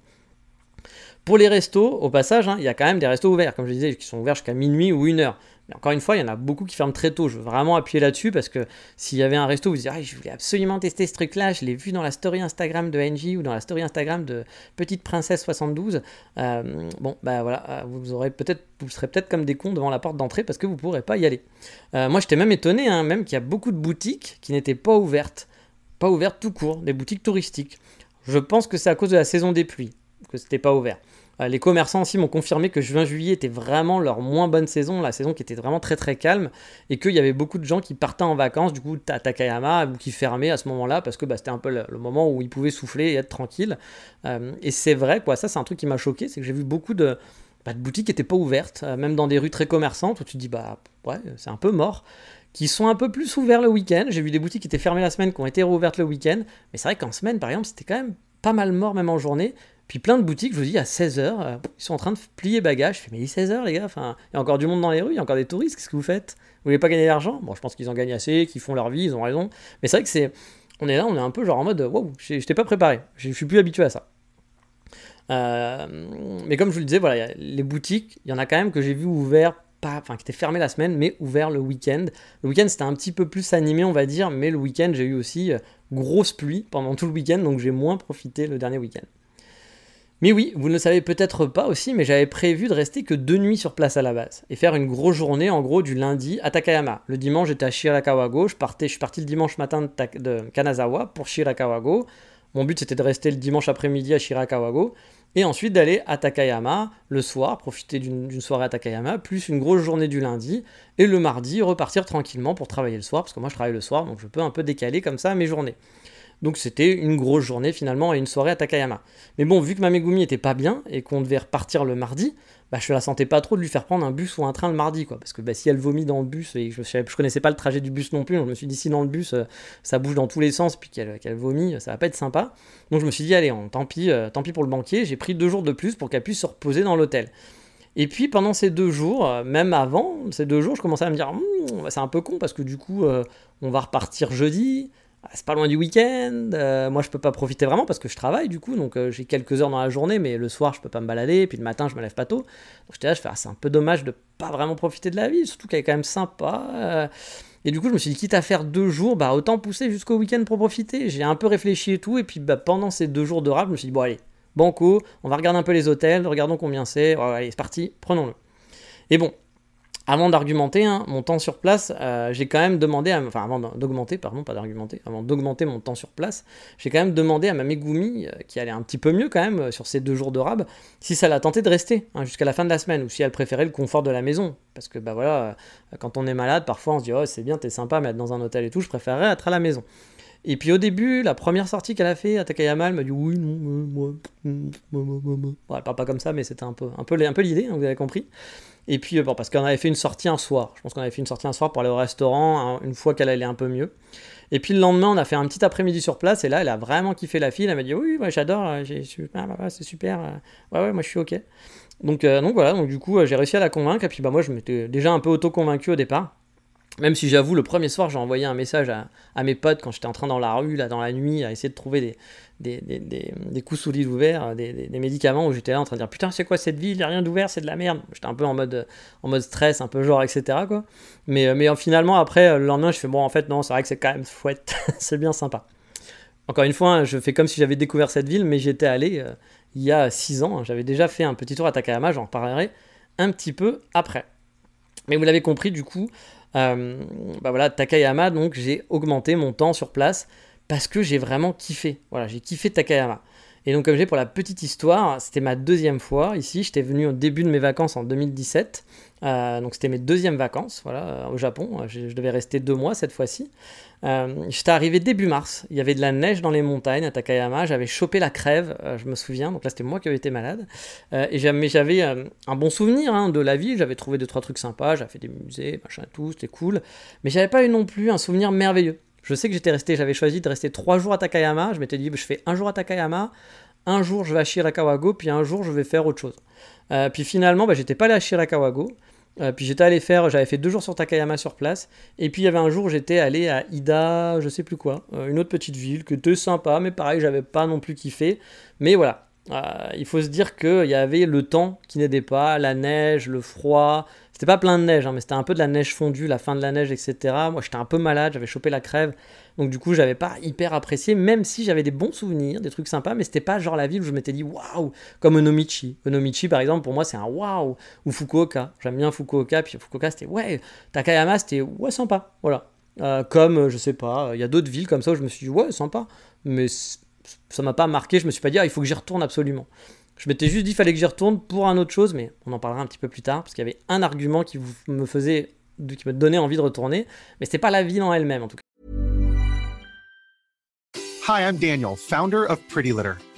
Pour les restos, au passage, hein, il y a quand même des restos ouverts, comme je disais, qui sont ouverts jusqu'à minuit ou une heure. Mais encore une fois, il y en a beaucoup qui ferment très tôt. Je veux vraiment appuyer là-dessus parce que s'il y avait un resto où vous disiez ah, je voulais absolument tester ce truc-là, je l'ai vu dans la story Instagram de Angie ou dans la story Instagram de Petite Princesse soixante-douze, euh, bon, bah voilà, vous, aurez peut-être, vous serez peut-être comme des cons devant la porte d'entrée parce que vous ne pourrez pas y aller. Euh, moi, j'étais même étonné, hein, même qu'il y a beaucoup de boutiques qui n'étaient pas ouvertes. Pas ouvertes tout court, des boutiques touristiques. Je pense que c'est à cause de la saison des pluies que c'était pas ouvert. Euh, les commerçants aussi m'ont confirmé que juin-juillet était vraiment leur moins bonne saison, la saison qui était vraiment très très calme, et qu'il y avait beaucoup de gens qui partaient en vacances, du coup à Takayama, ou qui fermaient à ce moment-là, parce que bah, c'était un peu le, le moment où ils pouvaient souffler et être tranquilles. Euh, et c'est vrai, quoi, ça c'est un truc qui m'a choqué, c'est que j'ai vu beaucoup de, bah, de boutiques qui n'étaient pas ouvertes, euh, même dans des rues très commerçantes, où tu te dis, bah ouais, c'est un peu mort. qui sont un peu plus ouverts le week-end. J'ai vu des boutiques qui étaient fermées la semaine, qui ont été réouvertes le week-end. Mais c'est vrai qu'en semaine, par exemple, c'était quand même pas mal mort, même en journée. Puis plein de boutiques, je vous dis, à seize heures, euh, ils sont en train de plier bagages. Je fais, mais il est seize heures, les gars, enfin, il y a encore du monde dans les rues, il y a encore des touristes, qu'est-ce que vous faites? Vous voulez pas gagner d'argent? Bon, je pense qu'ils en gagnent assez, qu'ils font leur vie, ils ont raison. Mais c'est vrai que c'est... On est là, on est un peu genre en mode, wow, je t'ai pas préparé, je suis plus habitué à ça. Euh, mais comme je vous le disais, voilà, les boutiques, il y en a quand même que j'ai vu ouverts, pas, enfin qui étaient fermées la semaine, mais ouverts le week-end. Le week-end c'était un petit peu plus animé, on va dire, mais le week-end j'ai eu aussi euh, grosse pluie pendant tout le week-end, donc j'ai moins profité le dernier week-end. Mais oui, vous ne le savez peut-être pas aussi, mais j'avais prévu de rester que deux nuits sur place à la base et faire une grosse journée en gros du lundi à Takayama. Le dimanche j'étais à Shirakawa-go, je, partais, je suis parti le dimanche matin de, Ta- de Kanazawa pour Shirakawa-go. Mon but c'était de rester le dimanche après-midi à Shirakawa-go et ensuite d'aller à Takayama le soir, profiter d'une, d'une soirée à Takayama, plus une grosse journée du lundi et le mardi repartir tranquillement pour travailler le soir, parce que moi je travaille le soir donc je peux un peu décaler comme ça mes journées. Donc c'était une grosse journée finalement et une soirée à Takayama. Mais bon, vu que ma Megumi était pas bien et qu'on devait repartir le mardi, bah je la sentais pas trop de lui faire prendre un bus ou un train le mardi, quoi. Parce que bah, si elle vomit dans le bus, et je, je, je connaissais pas le trajet du bus non plus, donc je me suis dit si dans le bus euh, ça bouge dans tous les sens puis qu'elle, qu'elle vomit, ça va pas être sympa. Donc je me suis dit allez, on, tant pis, euh, tant pis pour le banquier, j'ai pris deux jours de plus pour qu'elle puisse se reposer dans l'hôtel. Et puis pendant ces deux jours, euh, même avant ces deux jours, je commençais à me dire hm, c'est un peu con parce que du coup euh, on va repartir jeudi. C'est pas loin du week-end, euh, moi je peux pas profiter vraiment parce que je travaille du coup, donc euh, j'ai quelques heures dans la journée, mais le soir je peux pas me balader, et puis le matin je me lève pas tôt. Donc j'étais là, je fais, ah, c'est un peu dommage de pas vraiment profiter de la vie, surtout qu'elle est quand même sympa. Euh, et du coup je me suis dit, quitte à faire deux jours, bah autant pousser jusqu'au week-end pour profiter. J'ai un peu réfléchi et tout, et puis bah, pendant ces deux jours de rap, je me suis dit, bon allez, banco, on va regarder un peu les hôtels, regardons combien c'est, oh, allez c'est parti, prenons-le. Et bon, avant d'argumenter hein, mon temps sur place, euh, j'ai quand même demandé, à, enfin avant d'augmenter, pardon, pas d'argumenter, avant d'augmenter mon temps sur place, j'ai quand même demandé à ma Megumi, euh, qui allait un petit peu mieux quand même euh, sur ces deux jours de rab, si ça la tentait de rester hein, jusqu'à la fin de la semaine, ou si elle préférait le confort de la maison. Parce que bah voilà, euh, quand on est malade, parfois on se dit oh c'est bien, t'es sympa, mais être dans un hôtel et tout, je préférerais être à la maison. Et puis au début, la première sortie qu'elle a fait à Takayama, elle m'a dit oui, non, euh, moi. Bon, elle parle pas comme ça, mais c'était un peu, un peu, un peu l'idée, hein, vous avez compris. Et puis, bon, parce qu'on avait fait une sortie un soir. Je pense qu'on avait fait une sortie un soir pour aller au restaurant, hein, une fois qu'elle allait un peu mieux. Et puis le lendemain, on a fait un petit après-midi sur place, et là, elle a vraiment kiffé la fille. Elle m'a dit oui, moi j'adore, j'ai, ah, bah, c'est super, ouais, ouais, moi je suis ok. Donc, euh, donc voilà, donc du coup, j'ai réussi à la convaincre, et puis bah, moi je m'étais déjà un peu auto-convaincu au départ. Même si j'avoue, le premier soir, j'ai envoyé un message à, à mes potes quand j'étais en train dans la rue, là, dans la nuit, à essayer de trouver des, des, des, des, des coups sous lit ouverts, des, des, des médicaments, où j'étais là en train de dire putain, c'est quoi cette ville, il n'y a rien d'ouvert, c'est de la merde. J'étais un peu en mode, en mode stress, un peu genre, et cetera. Quoi. Mais, mais finalement, après, le lendemain, je fais bon, en fait, non, c'est vrai que c'est quand même chouette, c'est bien sympa. Encore une fois, hein, je fais comme si j'avais découvert cette ville, mais j'étais allé euh, il y a six ans, hein, j'avais déjà fait un petit tour à Takayama, j'en reparlerai un petit peu après. Mais vous l'avez compris, du coup, Euh, bah voilà, Takayama, donc j'ai augmenté mon temps sur place parce que j'ai vraiment kiffé. Voilà, j'ai kiffé Takayama. Et donc, comme j'ai pour la petite histoire, c'était ma deuxième fois ici. J'étais venu au début de mes vacances en deux mille dix-sept. Euh, donc, c'était mes deuxièmes vacances voilà, au Japon. Je, je devais rester deux mois cette fois-ci. Euh, j'étais arrivé début mars. Il y avait de la neige dans les montagnes à Takayama. J'avais chopé la crève, euh, je me souviens. Donc là, c'était moi qui avais été malade. Euh, et j'avais, j'avais euh, un bon souvenir hein, de la ville. J'avais trouvé deux, trois trucs sympas. J'avais fait des musées, machin, tout. C'était cool. Mais j'avais pas eu non plus un souvenir merveilleux. Je sais que j'étais resté, j'avais choisi de rester trois jours à Takayama. Je m'étais dit, bah, je fais un jour à Takayama, un jour je vais à Shirakawa-go, puis un jour je vais faire autre chose. Euh, puis finalement, bah, j'étais pas allé à Shirakawa-go. Euh, puis j'étais allé faire, j'avais fait deux jours sur Takayama sur place. Et puis il y avait un jour où j'étais allé à Ida, je sais plus quoi, euh, une autre petite ville qui était sympa, mais pareil, j'avais pas non plus kiffé. Mais voilà, euh, il faut se dire qu'il y avait le temps qui n'aidait pas, la neige, le froid. C'était pas plein de neige, hein, mais c'était un peu de la neige fondue, la fin de la neige, et cetera. Moi, j'étais un peu malade, j'avais chopé la crève. Donc, du coup, j'avais pas hyper apprécié, même si j'avais des bons souvenirs, des trucs sympas, mais c'était pas genre la ville où je m'étais dit waouh, comme Onomichi. Onomichi, par exemple, pour moi, c'est un waouh. Ou Fukuoka. J'aime bien Fukuoka, puis Fukuoka, c'était ouais. Takayama, c'était ouais, sympa. Voilà. Euh, comme, je sais pas, il y a d'autres villes comme ça où je me suis dit ouais, sympa. Mais ça m'a pas marqué, je me suis pas dit ah, il faut que j'y retourne absolument. Je m'étais juste dit qu'il fallait que j'y retourne pour un autre chose, mais on en parlera un petit peu plus tard, parce qu'il y avait un argument qui me faisait, qui me donnait envie de retourner, mais c'était pas la ville en elle-même en tout cas. Hi, I'm Daniel, founder of Pretty Litter.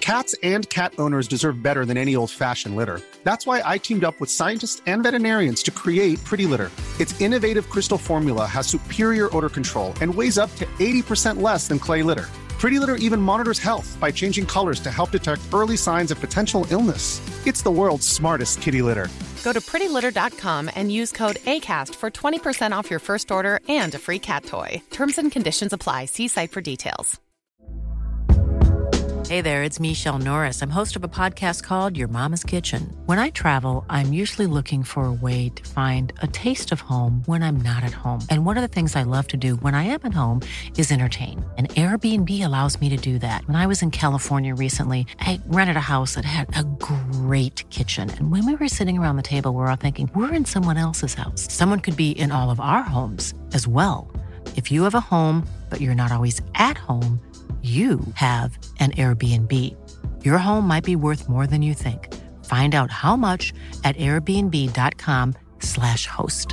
Cats and cat owners deserve better than any old-fashioned litter. That's why I teamed up with scientists and veterinarians to create Pretty Litter. Its innovative crystal formula has superior odor control and weighs up to eighty percent less than clay litter. Pretty Litter even monitors health by changing colors to help detect early signs of potential illness. It's the world's smartest kitty litter. Go to pretty litter dot com and use code ACAST for twenty percent off your first order and a free cat toy. Terms and conditions apply. See site for details. Hey there, it's Michelle Norris. I'm host of a podcast called Your Mama's Kitchen. When I travel, I'm usually looking for a way to find a taste of home when I'm not at home. And one of the things I love to do when I am at home is entertain. And Airbnb allows me to do that. When I was in California recently, I rented a house that had a great kitchen. And when we were sitting around the table, we were all thinking, we're in someone else's house. Someone could be in all of our homes as well. If you have a home, but you're not always at home, you have an Airbnb. Your home might be worth more than you think. Find out how much at airbnb dot com slash host.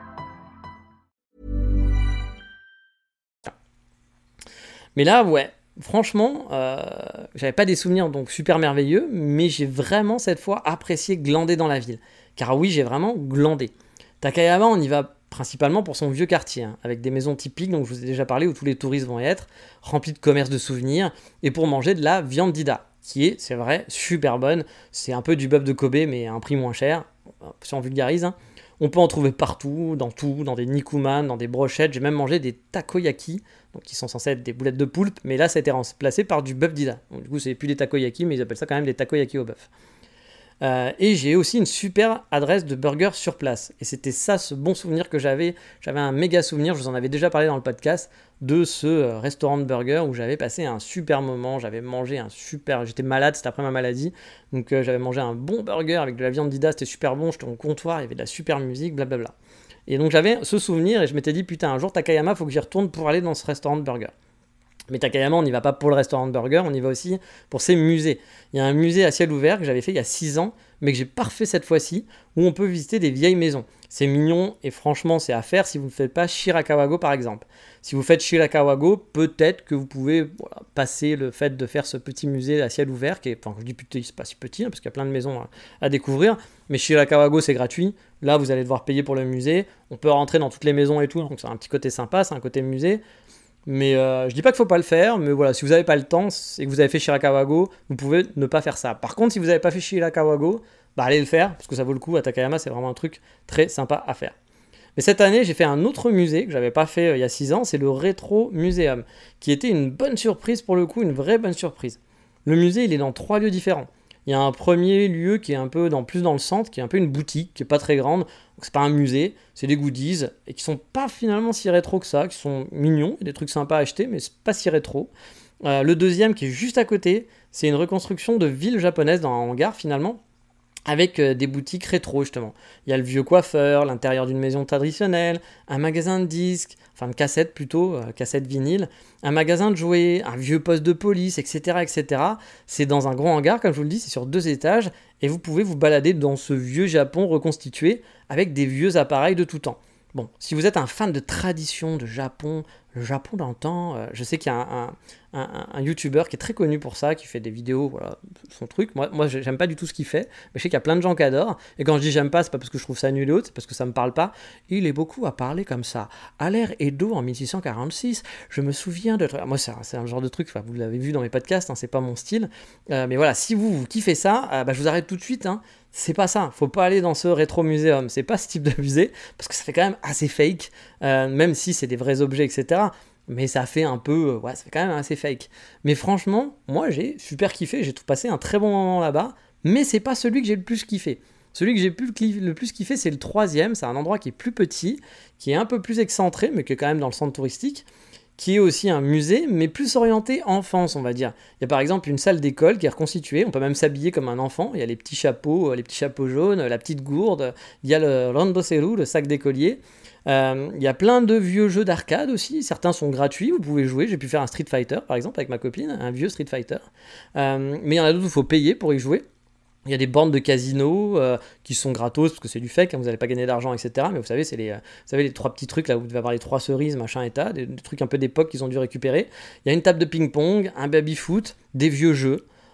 Mais là, ouais, franchement, euh, j'avais pas des souvenirs donc super merveilleux, mais j'ai vraiment cette fois apprécié glander dans la ville. Car oui, j'ai vraiment glandé. Takayama, on y va principalement pour son vieux quartier, hein, avec des maisons typiques dont je vous ai déjà parlé, où tous les touristes vont y être, remplis de commerces de souvenirs, et pour manger de la viande d'Ida, qui est, c'est vrai, super bonne. C'est un peu du bœuf de Kobe, mais à un prix moins cher, si on vulgarise. Hein. On peut en trouver partout, dans tout, dans des nikuman, dans des brochettes. J'ai même mangé des takoyaki, donc qui sont censés être des boulettes de poulpe, mais là ça a été remplacé par du bœuf d'Ida. Donc, du coup, c'est plus des takoyaki, mais ils appellent ça quand même des takoyaki au bœuf. Euh, et j'ai aussi une super adresse de burger sur place. Et c'était ça, ce bon souvenir que j'avais. J'avais un méga souvenir, je vous en avais déjà parlé dans le podcast, de ce euh, restaurant de burger où j'avais passé un super moment. J'avais mangé un super... J'étais malade, c'était après ma maladie. Donc euh, j'avais mangé un bon burger avec de la viande d'Ida, c'était super bon. J'étais au comptoir, il y avait de la super musique, blablabla. Et donc j'avais ce souvenir et je m'étais dit, putain, un jour Takayama, faut que j'y retourne pour aller dans ce restaurant de burger. Mais Takayama, on n'y va pas pour le restaurant de burger, on y va aussi pour ses musées. Il y a un musée à ciel ouvert que j'avais fait il y a six ans, mais que j'ai pas refait cette fois-ci, où on peut visiter des vieilles maisons. C'est mignon et franchement, c'est à faire si vous ne faites pas Shirakawago par exemple. Si vous faites Shirakawago, peut-être que vous pouvez voilà, passer le fait de faire ce petit musée à ciel ouvert, qui est, enfin je dis petit, c'est pas si petit, hein, parce qu'il y a plein de maisons à, à découvrir, mais Shirakawago c'est gratuit. Là, vous allez devoir payer pour le musée. On peut rentrer dans toutes les maisons et tout, donc c'est un petit côté sympa, c'est un côté musée. Mais euh, je dis pas qu'il faut pas le faire, mais voilà, si vous n'avez pas le temps et que vous avez fait Shirakawago, vous pouvez ne pas faire ça. Par contre, si vous n'avez pas fait Shirakawago, bah allez le faire, parce que ça vaut le coup. À Takayama, c'est vraiment un truc très sympa à faire. Mais cette année, j'ai fait un autre musée que j'avais pas fait euh, il y a six ans, c'est le Retro Museum, qui était une bonne surprise pour le coup, une vraie bonne surprise. Le musée, il est dans trois lieux différents. Il y a un premier lieu qui est un peu dans, plus dans le centre, qui est un peu une boutique, qui est pas très grande. Donc c'est pas un musée, c'est des goodies, et qui sont pas finalement si rétro que ça, qui sont mignons, il y a des trucs sympas à acheter, mais c'est pas si rétro. Euh, le deuxième, qui est juste à côté, c'est une reconstruction de ville japonaise dans un hangar finalement, avec euh, des boutiques rétro justement. Il y a le vieux coiffeur, l'intérieur d'une maison traditionnelle, un magasin de disques, enfin de cassettes plutôt, euh, cassettes vinyles, un magasin de jouets, un vieux poste de police, et cetera, et cetera. C'est dans un grand hangar, comme je vous le dis, c'est sur deux étages, et vous pouvez vous balader dans ce vieux Japon reconstitué avec des vieux appareils de tout temps. Bon, si vous êtes un fan de tradition, de Japon, le Japon d'antan, euh, je sais qu'il y a un, un, un, un YouTuber qui est très connu pour ça, qui fait des vidéos, voilà, son truc. Moi, moi, j'aime pas du tout ce qu'il fait, mais je sais qu'il y a plein de gens qui adorent. Et quand je dis j'aime pas, c'est pas parce que je trouve ça nul et autre, c'est parce que ça me parle pas. Il est beaucoup à parler comme ça. À l'ère Edo en mille six cent quarante-six, je me souviens de... Moi, c'est un, c'est un genre de truc, vous l'avez vu dans mes podcasts, hein, c'est pas mon style. Euh, mais voilà, si vous, vous kiffez ça, euh, bah, je vous arrête tout de suite, hein. C'est pas ça, faut pas aller dans ce rétro muséum, c'est pas ce type de musée, parce que ça fait quand même assez fake, euh, même si c'est des vrais objets, et cetera. Mais ça fait un peu, euh, ouais, ça fait quand même assez fake. Mais franchement, moi j'ai super kiffé, j'ai tout passé un très bon moment là-bas, mais c'est pas celui que j'ai le plus kiffé. Celui que j'ai le plus kiffé, c'est le troisième, c'est un endroit qui est plus petit, qui est un peu plus excentré, mais qui est quand même dans le centre touristique, qui est aussi un musée, mais plus orienté enfance, on va dire. Il y a par exemple une salle d'école qui est reconstituée, on peut même s'habiller comme un enfant, il y a les petits chapeaux, les petits chapeaux jaunes, la petite gourde, il y a le randoseru, le sac d'écolier, euh, il y a plein de vieux jeux d'arcade aussi, certains sont gratuits, vous pouvez jouer, j'ai pu faire un Street Fighter par exemple avec ma copine, un vieux Street Fighter, euh, mais il y en a d'autres où il faut payer pour y jouer. Il y a des bornes de casino euh, qui sont gratos parce que c'est du fake, hein, vous n'allez pas gagner d'argent, et cetera. Mais vous savez, c'est les, euh, vous savez, les trois petits trucs là où vous devez avoir les trois cerises, machin et tas, des, des trucs un peu d'époque qu'ils ont dû récupérer. Il y a une table de ping-pong, un baby-foot, des vieux jeux.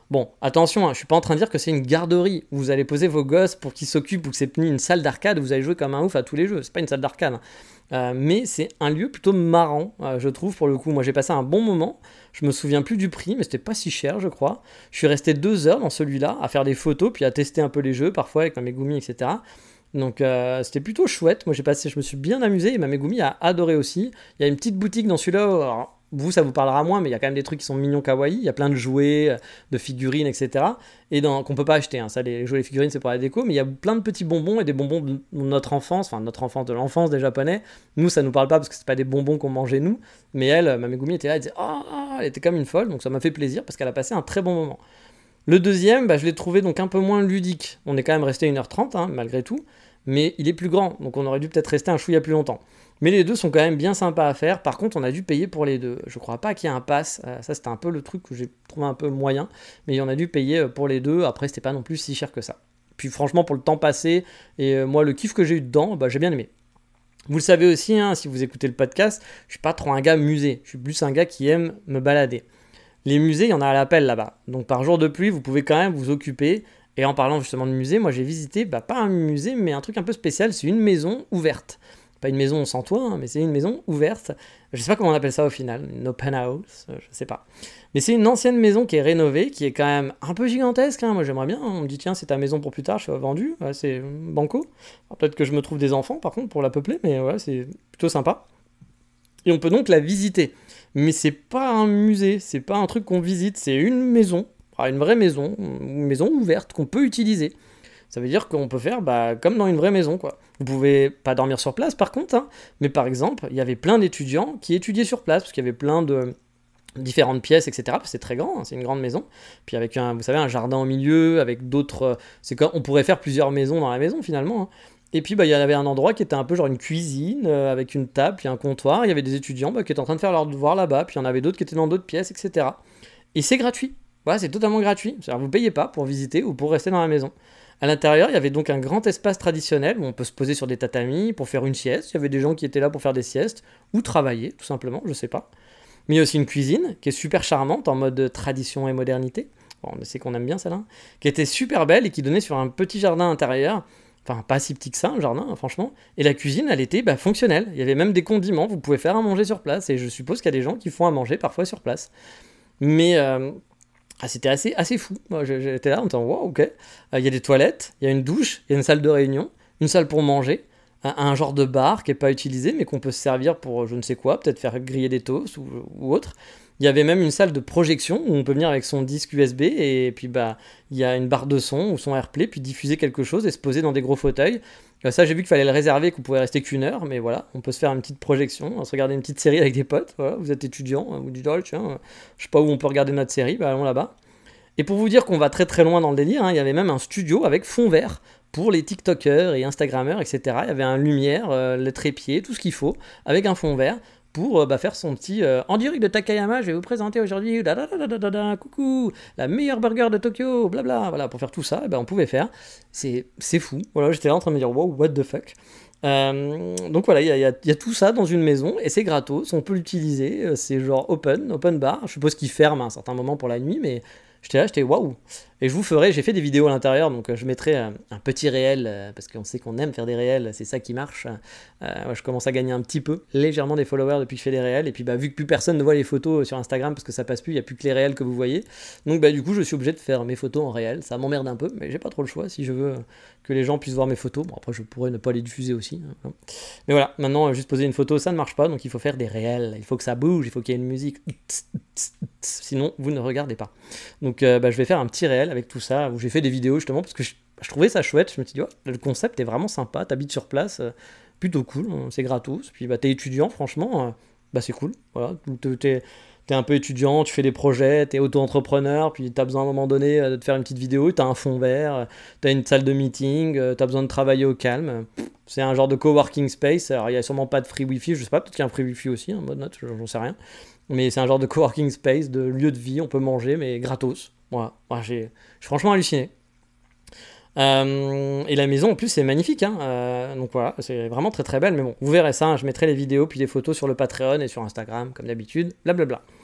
Bon, attention, hein, je suis pas en train de dire que c'est une garderie où vous allez poser vos gosses pour qu'ils s'occupent ou que c'est une salle d'arcade où vous allez jouer comme un ouf à tous les jeux. C'est pas une salle d'arcade. Hein. Euh, mais c'est un lieu plutôt marrant, euh, je trouve, pour le coup. Moi, j'ai passé un bon moment. Je me souviens plus du prix, mais c'était pas si cher, je crois. Je suis resté deux heures dans celui-là à faire des photos, puis à tester un peu les jeux, parfois avec ma Megumi, et cetera. Donc euh, c'était plutôt chouette. Moi, j'ai passé, je me suis bien amusé et ma Megumi a adoré aussi. Il y a une petite boutique dans celui-là. Alors, vous, ça vous parlera moins, mais il y a quand même des trucs qui sont mignons kawaii. Il y a plein de jouets, de figurines, et cetera. Et dans, qu'on peut pas acheter. Hein. Ça, les jouets et les figurines, c'est pour la déco. Mais il y a plein de petits bonbons et des bonbons de notre enfance, enfin notre enfance, de l'enfance des Japonais. Nous, ça nous parle pas parce que c'est pas des bonbons qu'on mangeait nous. Mais elle, ma Megumi était là, elle disait oh, oh, elle était comme une folle. Donc ça m'a fait plaisir parce qu'elle a passé un très bon moment. Le deuxième, bah, je l'ai trouvé donc un peu moins ludique. On est quand même resté une heure trente, hein, malgré tout. Mais il est plus grand, donc on aurait dû peut-être rester un chouïa plus longtemps. Mais les deux sont quand même bien sympas à faire. Par contre, on a dû payer pour les deux. Je crois pas qu'il y ait un pass. Euh, ça, c'était un peu le truc que j'ai trouvé un peu moyen. Mais on a dû payer pour les deux. Après, c'était pas non plus si cher que ça. Puis franchement, pour le temps passé, et euh, moi, le kiff que j'ai eu dedans, bah, j'ai bien aimé. Vous le savez aussi, hein, si vous écoutez le podcast, je suis pas trop un gars musée. Je suis plus un gars qui aime me balader. Les musées, il y en a à l'appel là-bas. Donc par jour de pluie, vous pouvez quand même vous occuper. Et en parlant justement de musée, moi j'ai visité, bah, pas un musée, mais un truc un peu spécial, c'est une maison ouverte. Pas une maison sans toit, hein, mais c'est une maison ouverte. Je sais pas comment on appelle ça au final, une open house, je sais pas. Mais c'est une ancienne maison qui est rénovée, qui est quand même un peu gigantesque. Hein. Moi j'aimerais bien, on me dit tiens c'est ta maison pour plus tard, je suis vendu, ouais, c'est banco. Alors, peut-être que je me trouve des enfants par contre pour la peupler, mais ouais, c'est plutôt sympa. Et on peut donc la visiter. Mais c'est pas un musée, c'est pas un truc qu'on visite, c'est une maison. Une vraie maison, une maison ouverte qu'on peut utiliser. Ça veut dire qu'on peut faire bah, comme dans une vraie maison, quoi. Vous pouvez pas dormir sur place par contre, hein, mais par exemple, il y avait plein d'étudiants qui étudiaient sur place, parce qu'il y avait plein de différentes pièces, et cetera. C'est très grand, hein, c'est une grande maison. Puis avec un, vous savez, un jardin au milieu, avec d'autres... C'est comme, on pourrait faire plusieurs maisons dans la maison finalement. Hein. Et puis bah, il y avait un endroit qui était un peu genre une cuisine, euh, avec une table, puis un comptoir. Il y avait des étudiants bah, qui étaient en train de faire leurs devoirs là-bas, puis il y en avait d'autres qui étaient dans d'autres pièces, et cetera. Et c'est gratuit. Voilà, c'est totalement gratuit. C'est-à-dire vous ne payez pas pour visiter ou pour rester dans la maison. À l'intérieur, il y avait donc un grand espace traditionnel où on peut se poser sur des tatamis pour faire une sieste. Il y avait des gens qui étaient là pour faire des siestes ou travailler, tout simplement, je sais pas. Mais il y a aussi une cuisine qui est super charmante en mode tradition et modernité. Bon, on sait qu'on aime bien celle-là. Qui était super belle et qui donnait sur un petit jardin intérieur. Enfin, pas si petit que ça, un jardin, hein, franchement. Et la cuisine, elle était bah, fonctionnelle. Il y avait même des condiments. Vous pouvez faire à manger sur place. Et je suppose qu'il y a des gens qui font à manger parfois sur place. Mais... Euh, Ah, c'était assez, assez fou. Moi, j'étais là en disant, wow, ok. Il euh, y a des toilettes, il y a une douche, il y a une salle de réunion, une salle pour manger, un, un genre de bar qui n'est pas utilisé, mais qu'on peut se servir pour je ne sais quoi, peut-être faire griller des toasts ou, ou autre. Il y avait même une salle de projection où on peut venir avec son disque U S B et puis bah il y a une barre de son ou son AirPlay, puis diffuser quelque chose et se poser dans des gros fauteuils. Euh, ça, j'ai vu qu'il fallait le réserver, qu'on pouvait rester qu'une heure, mais voilà, on peut se faire une petite projection, se regarder une petite série avec des potes. Voilà, vous êtes étudiant, vous dites, oh tiens, je sais pas où on peut regarder notre série, bah allons là-bas. Et pour vous dire qu'on va très très loin dans le délire, hein, il y avait même un studio avec fond vert pour les TikTokers et Instagrammeurs, et cetera. Il y avait un lumière, euh, le trépied, tout ce qu'il faut, avec un fond vert pour euh, bah, faire son petit euh, en direct de Takayama. Je vais vous présenter aujourd'hui, da, da, da, da, da, da, coucou, la meilleure burger de Tokyo, blabla. Voilà, pour faire tout ça, bah, on pouvait faire. C'est, c'est fou. Voilà, j'étais là en train de me dire, wow, what the fuck. Euh, donc voilà, il y, y, y a tout ça dans une maison et c'est gratos, on peut l'utiliser. C'est genre open, open bar. Je suppose qu'il ferme à un certain moment pour la nuit, mais. J'étais là, j'étais waouh. Et je vous ferai, j'ai fait des vidéos à l'intérieur, donc je mettrai un, un petit réel, euh, parce qu'on sait qu'on aime faire des réels, c'est ça qui marche. Euh, moi, je commence à gagner un petit peu, légèrement des followers depuis que je fais des réels, et puis bah, vu que plus personne ne voit les photos sur Instagram, parce que ça passe plus, il n'y a plus que les réels que vous voyez, donc bah, du coup je suis obligé de faire mes photos en réel, ça m'emmerde un peu, mais j'ai pas trop le choix, si je veux que les gens puissent voir mes photos, bon après je pourrais ne pas les diffuser aussi, hein. Mais voilà, maintenant juste poser une photo, ça ne marche pas, donc il faut faire des réels, il faut que ça bouge, il faut qu'il y ait une musique, sinon vous ne regardez pas. Donc euh, bah, je vais faire un petit réel avec tout ça, où j'ai fait des vidéos justement, parce que je, je trouvais ça chouette, je me suis dit, oh, le concept est vraiment sympa, t'habites sur place, euh, plutôt cool, hein, c'est gratos, puis bah, t'es étudiant, franchement, euh, bah, c'est cool, voilà, t'es, t'es un peu étudiant, tu fais des projets, t'es auto-entrepreneur, puis t'as besoin à un moment donné euh, de faire une petite vidéo, t'as un fond vert, euh, t'as une salle de meeting, euh, t'as besoin de travailler au calme, c'est un genre de coworking space, alors il n'y a sûrement pas de free wifi, je sais pas, peut-être qu'il y a un free wifi aussi, en mode note, j'en sais rien. Mais c'est un genre de coworking space, de lieu de vie, on peut manger, mais gratos. Voilà, voilà j'ai, j'ai franchement halluciné. Euh, et la maison, en plus, c'est magnifique. Hein. Euh, donc voilà, c'est vraiment très très belle. Mais bon, vous verrez ça, hein, je mettrai les vidéos puis les photos sur le Patreon et sur Instagram, comme d'habitude, blablabla.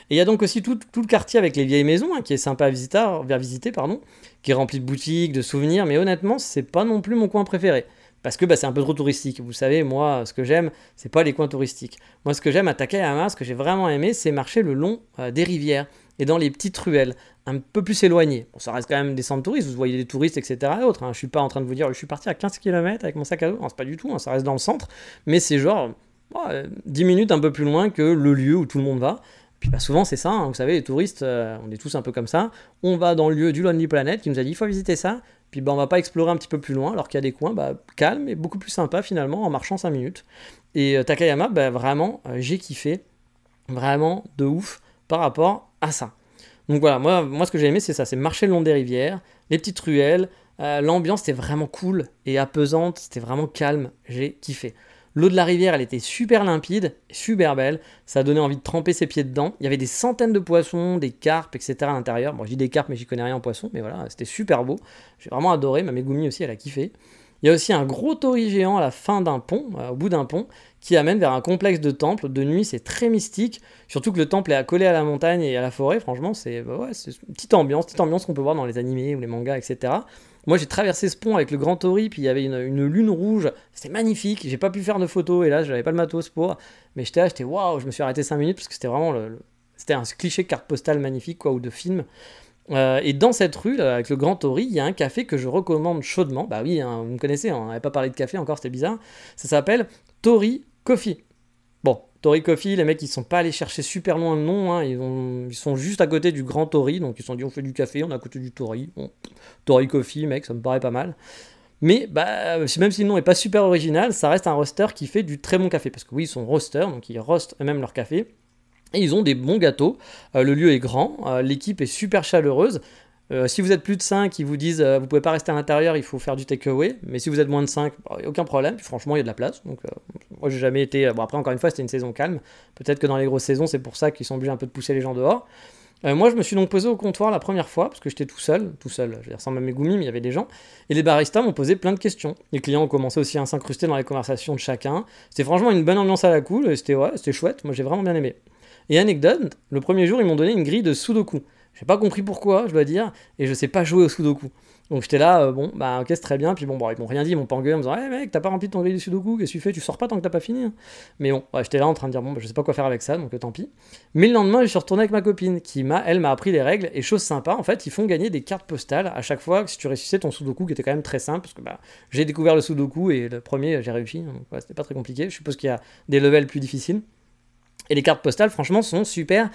Et il y a donc aussi tout, tout le quartier avec les vieilles maisons, hein, qui est sympa à visiter, à visiter pardon, qui est rempli de boutiques, de souvenirs, mais honnêtement, c'est pas non plus mon coin préféré. Parce que bah, c'est un peu trop touristique. Vous savez, moi, ce que j'aime, c'est pas les coins touristiques. Moi, ce que j'aime à Takayama, ce que j'ai vraiment aimé, c'est marcher le long euh, des rivières et dans les petites ruelles, un peu plus éloignées. Bon, ça reste quand même des centres touristes, vous voyez des touristes, et cetera. Et autres, hein. Je suis pas en train de vous dire, je suis parti à quinze kilomètres avec mon sac à dos. Non, c'est pas du tout, hein, ça reste dans le centre. Mais c'est genre oh, euh, dix minutes un peu plus loin que le lieu où tout le monde va. Puis bah, souvent, c'est ça, hein, vous savez, les touristes, euh, on est tous un peu comme ça. On va dans le lieu du Lonely Planet qui nous a dit, il faut visiter ça. Puis bah, on va pas explorer un petit peu plus loin, alors qu'il y a des coins bah, calmes et beaucoup plus sympas finalement en marchant cinq minutes. Et euh, Takayama, bah, vraiment, euh, j'ai kiffé, vraiment de ouf par rapport à ça. Donc voilà, moi, moi ce que j'ai aimé, c'est ça, c'est marcher le long des rivières, les petites ruelles, euh, l'ambiance était vraiment cool et apaisante, c'était vraiment calme, j'ai kiffé. L'eau de la rivière, elle était super limpide, super belle, ça donnait envie de tremper ses pieds dedans. Il y avait des centaines de poissons, des carpes, et cetera à l'intérieur. Bon, je dis des carpes, mais j'y connais rien en poisson, mais voilà, c'était super beau. J'ai vraiment adoré, ma Megumi aussi, elle a kiffé. Il y a aussi un gros torii géant à la fin d'un pont, euh, au bout d'un pont, qui amène vers un complexe de temples. De nuit, c'est très mystique, surtout que le temple est accolé à la montagne et à la forêt. Franchement, c'est, bah ouais, c'est une petite ambiance, petite ambiance qu'on peut voir dans les animés ou les mangas, et cetera. Moi, j'ai traversé ce pont avec le grand torii, puis il y avait une, une lune rouge. C'était magnifique. J'ai pas pu faire de photos, et là, je n'avais pas le matos pour. Mais j'étais là, j'étais waouh, je me suis arrêté cinq minutes parce que c'était vraiment le, le, c'était un cliché carte postale magnifique, quoi, ou de film. Euh, et dans cette rue, là, avec le grand torii, il y a un café que je recommande chaudement. Bah oui, hein, vous me connaissez, on n'avait pas parlé de café encore, c'était bizarre. Ça s'appelle Torii Coffee. Bon, Torii Coffee, les mecs, ils sont pas allés chercher super loin le nom, hein, ils, ont, ils sont juste à côté du Grand Torii, donc ils se sont dit on fait du café, on est à côté du Torii. Bon, Torii Coffee, mec, ça me paraît pas mal. Mais bah, même si le nom est pas super original, ça reste un roaster qui fait du très bon café, parce que oui, ils sont roasters, donc ils roastent eux-mêmes leur café, et ils ont des bons gâteaux. Euh, le lieu est grand, euh, l'équipe est super chaleureuse. Euh, si vous êtes plus de cinq, ils vous disent euh, vous pouvez pas rester à l'intérieur, il faut faire du takeaway. Mais si vous êtes moins de cinq, bah, aucun problème. Puis franchement, il y a de la place. Donc, euh, moi, j'ai jamais été. Bon, après, encore une fois, c'était une saison calme. Peut-être que dans les grosses saisons, c'est pour ça qu'ils sont obligés un peu de pousser les gens dehors. Euh, moi, je me suis donc posé au comptoir la première fois parce que j'étais tout seul, tout seul. Je veux dire, sans ma Megumi, mais il y avait des gens. Et les baristas m'ont posé plein de questions. Les clients ont commencé aussi à s'incruster dans les conversations de chacun. C'était franchement une bonne ambiance à la cool. Et c'était ouais, c'était chouette. Moi, j'ai vraiment bien aimé. Et anecdote, le premier jour, ils m'ont donné une grille de Sudoku. J'ai pas compris pourquoi, je dois dire, et je sais pas jouer au Sudoku. Donc j'étais là, euh, bon, bah ok, c'est très bien, puis bon, bon, ils m'ont rien dit, ils m'ont pas engueulé en me disant, hey mec, t'as pas rempli ton grille de Sudoku, qu'est-ce que tu fais, tu sors pas tant que t'as pas fini. Hein. Mais bon, ouais, j'étais là en train de dire, bon, bah, je sais pas quoi faire avec ça, donc euh, tant pis. Mais le lendemain, je suis retourné avec ma copine, qui m'a, elle m'a appris les règles, et chose sympa, en fait, ils font gagner des cartes postales à chaque fois que si tu réussissais ton Sudoku, qui était quand même très simple, parce que bah, j'ai découvert le Sudoku, et le premier, j'ai réussi, donc ouais, c'était pas très compliqué, je suppose qu'il y a des levels plus difficiles. Et les cartes postales, franchement, sont super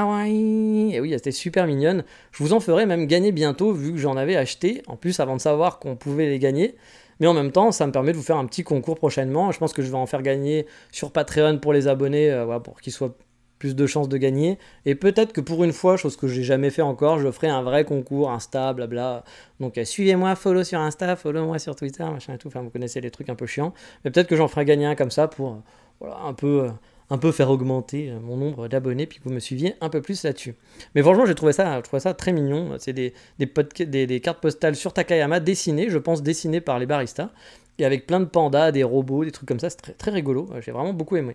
kawaii. Et oui, elles étaient super mignonnes. Je vous en ferai même gagner bientôt, vu que j'en avais acheté, en plus avant de savoir qu'on pouvait les gagner. Mais en même temps, ça me permet de vous faire un petit concours prochainement. Je pense que je vais en faire gagner sur Patreon pour les abonnés, euh, ouais, pour qu'ils soient plus de chances de gagner. Et peut-être que pour une fois, chose que j'ai jamais fait encore, je ferai un vrai concours, Insta, blabla. Donc euh, suivez-moi, follow sur Insta, follow-moi sur Twitter, machin et tout. Enfin, vous connaissez les trucs un peu chiants. Mais peut-être que j'en ferai gagner un comme ça pour, euh, voilà, un peu... Euh, un peu faire augmenter mon nombre d'abonnés, puis que vous me suiviez un peu plus là-dessus. Mais franchement, j'ai trouvé ça, je trouvais ça très mignon. C'est des, des, podca- des, des cartes postales sur Takayama, dessinées, je pense dessinées par les baristas, et avec plein de pandas, des robots, des trucs comme ça, c'est très, très rigolo. J'ai vraiment beaucoup aimé.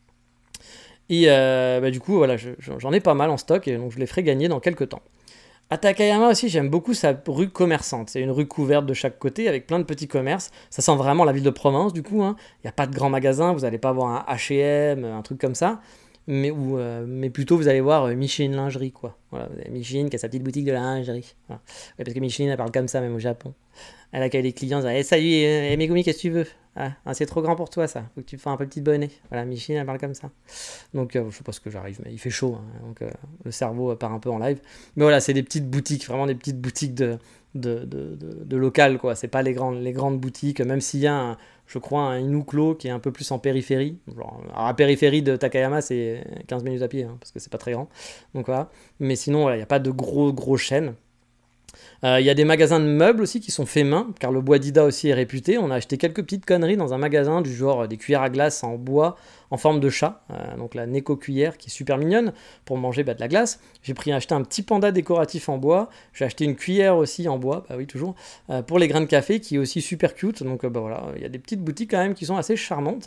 Et euh, bah, du coup, voilà, je, j'en ai pas mal en stock, et donc je les ferai gagner dans quelques temps. À Takayama aussi, j'aime beaucoup sa rue commerçante. C'est une rue couverte de chaque côté avec plein de petits commerces. Ça sent vraiment la ville de province du coup. Hein. Il n'y a pas de grands magasins, vous n'allez pas voir un H et M, un truc comme ça. Mais, ou, euh, mais plutôt vous allez voir euh, Micheline Lingerie, quoi. Voilà, vous avez Micheline qui a sa petite boutique de lingerie. Voilà. Ouais, parce que Micheline, elle parle comme ça même au Japon. Elle accueille les clients, elle dit hey, salut, euh, hey, Megumi, qu'est-ce que tu veux ah, ah, c'est trop grand pour toi ça, faut que tu te fasses un peu petit bonnet. Voilà, Micheline, elle parle comme ça. Donc, euh, je sais pas ce que j'arrive, mais il fait chaud, hein, donc euh, le cerveau part un peu en live. Mais voilà, c'est des petites boutiques, vraiment des petites boutiques de, de, de, de, de local, quoi. C'est pas les grandes, les grandes boutiques, même s'il y a, un, je crois, un Inuklo qui est un peu plus en périphérie. Genre, alors, la périphérie de Takayama, c'est quinze minutes à pied, hein, parce que c'est pas très grand. Donc voilà. Mais sinon, il voilà, n'y a pas de gros, gros chaînes. Il euh, y a des magasins de meubles aussi qui sont faits main, car le bois d'Ida aussi est réputé. On a acheté quelques petites conneries dans un magasin du genre euh, des cuillères à glace en bois en forme de chat, euh, donc la Neko cuillère qui est super mignonne pour manger bah, de la glace. J'ai pris acheté un petit panda décoratif en bois. J'ai acheté une cuillère aussi en bois, bah oui toujours, euh, pour les grains de café qui est aussi super cute. Donc euh, bah, voilà, il y a des petites boutiques quand même qui sont assez charmantes.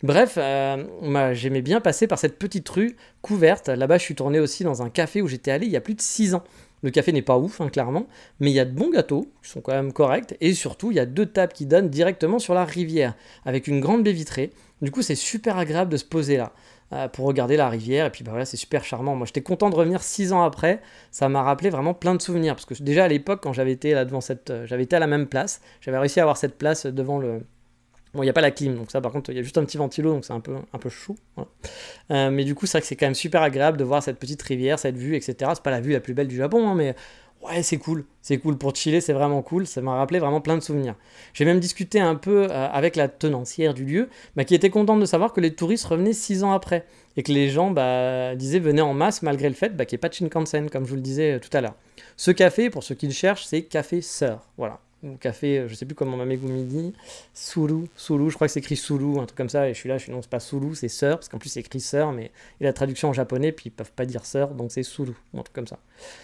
Bref, euh, moi, j'aimais bien passer par cette petite rue couverte. Là-bas, je suis tourné aussi dans un café où j'étais allé il y a plus de six ans. Le café n'est pas ouf, hein, clairement, mais il y a de bons gâteaux, qui sont quand même corrects, et surtout, il y a deux tables qui donnent directement sur la rivière, avec une grande baie vitrée. Du coup, c'est super agréable de se poser là, euh, pour regarder la rivière, et puis bah voilà, c'est super charmant. Moi, j'étais content de revenir six ans après, ça m'a rappelé vraiment plein de souvenirs, parce que déjà à l'époque, quand j'avais été là devant cette... Euh, j'avais été à la même place, j'avais réussi à avoir cette place devant le... Bon, il n'y a pas la clim, donc ça, par contre, il y a juste un petit ventilo, donc c'est un peu, un peu chou. Voilà. Euh, mais du coup, c'est vrai que c'est quand même super agréable de voir cette petite rivière, cette vue, et cetera. C'est pas la vue la plus belle du Japon, hein, mais ouais, c'est cool. C'est cool pour chiller, c'est vraiment cool. Ça m'a rappelé vraiment plein de souvenirs. J'ai même discuté un peu euh, avec la tenancière du lieu, bah, qui était contente de savoir que les touristes revenaient six ans après. Et que les gens bah, disaient venaient en masse, malgré le fait bah, qu'il n'y ait pas de Shinkansen, comme je vous le disais euh, tout à l'heure. Ce café, pour ceux qui le cherchent, c'est Café Sœur. Voilà. Ou café, je sais plus comment ma Megumi dit, Sulu, Sulu, je crois que c'est écrit Sulu, un truc comme ça, et je suis là, je suis non, c'est pas Sulu, c'est sœur, parce qu'en plus c'est écrit sœur, mais il y a la traduction en japonais, puis ils peuvent pas dire sœur, donc c'est Sulu, ou un truc comme ça.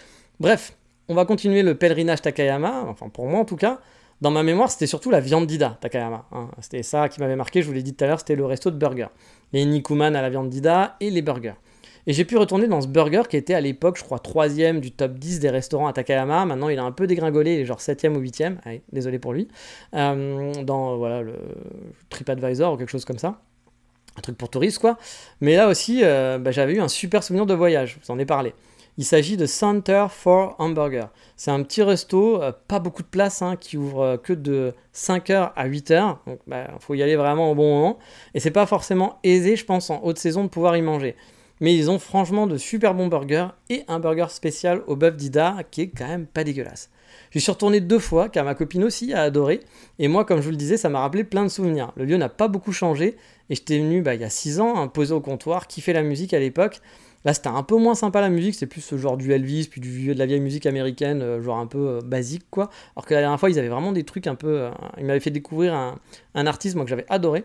Bref, on va continuer le pèlerinage Takayama, enfin pour moi en tout cas. Dans ma mémoire, c'était surtout la viande d'Ida, Takayama. Hein. C'était ça qui m'avait marqué, je vous l'ai dit tout à l'heure, c'était le resto de burgers. Les Nikuman à la viande d'Ida et les burgers. Et j'ai pu retourner dans ce burger qui était à l'époque, je crois, troisième du top dix des restaurants à Takayama. Maintenant, il a un peu dégringolé, il est genre septième ou huitième. Allez, désolé pour lui. Euh, dans voilà, le TripAdvisor ou quelque chose comme ça. Un truc pour touristes, quoi. Mais là aussi, euh, bah, j'avais eu un super souvenir de voyage, je vous en ai parlé. Il s'agit de Center for Hamburger. C'est un petit resto, euh, pas beaucoup de place, hein, qui ouvre euh, que de cinq heures à huit heures. Donc, bah, faut y aller vraiment au bon moment. Et c'est pas forcément aisé, je pense, en haute saison de pouvoir y manger. Mais ils ont franchement de super bons burgers et un burger spécial au bœuf d'Ida qui est quand même pas dégueulasse. J'y suis retourné deux fois car ma copine aussi a adoré et moi comme je vous le disais ça m'a rappelé plein de souvenirs. Le lieu n'a pas beaucoup changé et j'étais venu bah, il y a six ans hein, posé au comptoir, kiffer la musique à l'époque. Là c'était un peu moins sympa la musique, c'est plus ce genre du Elvis puis du, de la vieille musique américaine euh, genre un peu euh, basique quoi. Alors que la dernière fois ils avaient vraiment des trucs un peu... Euh, ils m'avaient fait découvrir un, un artiste moi que j'avais adoré.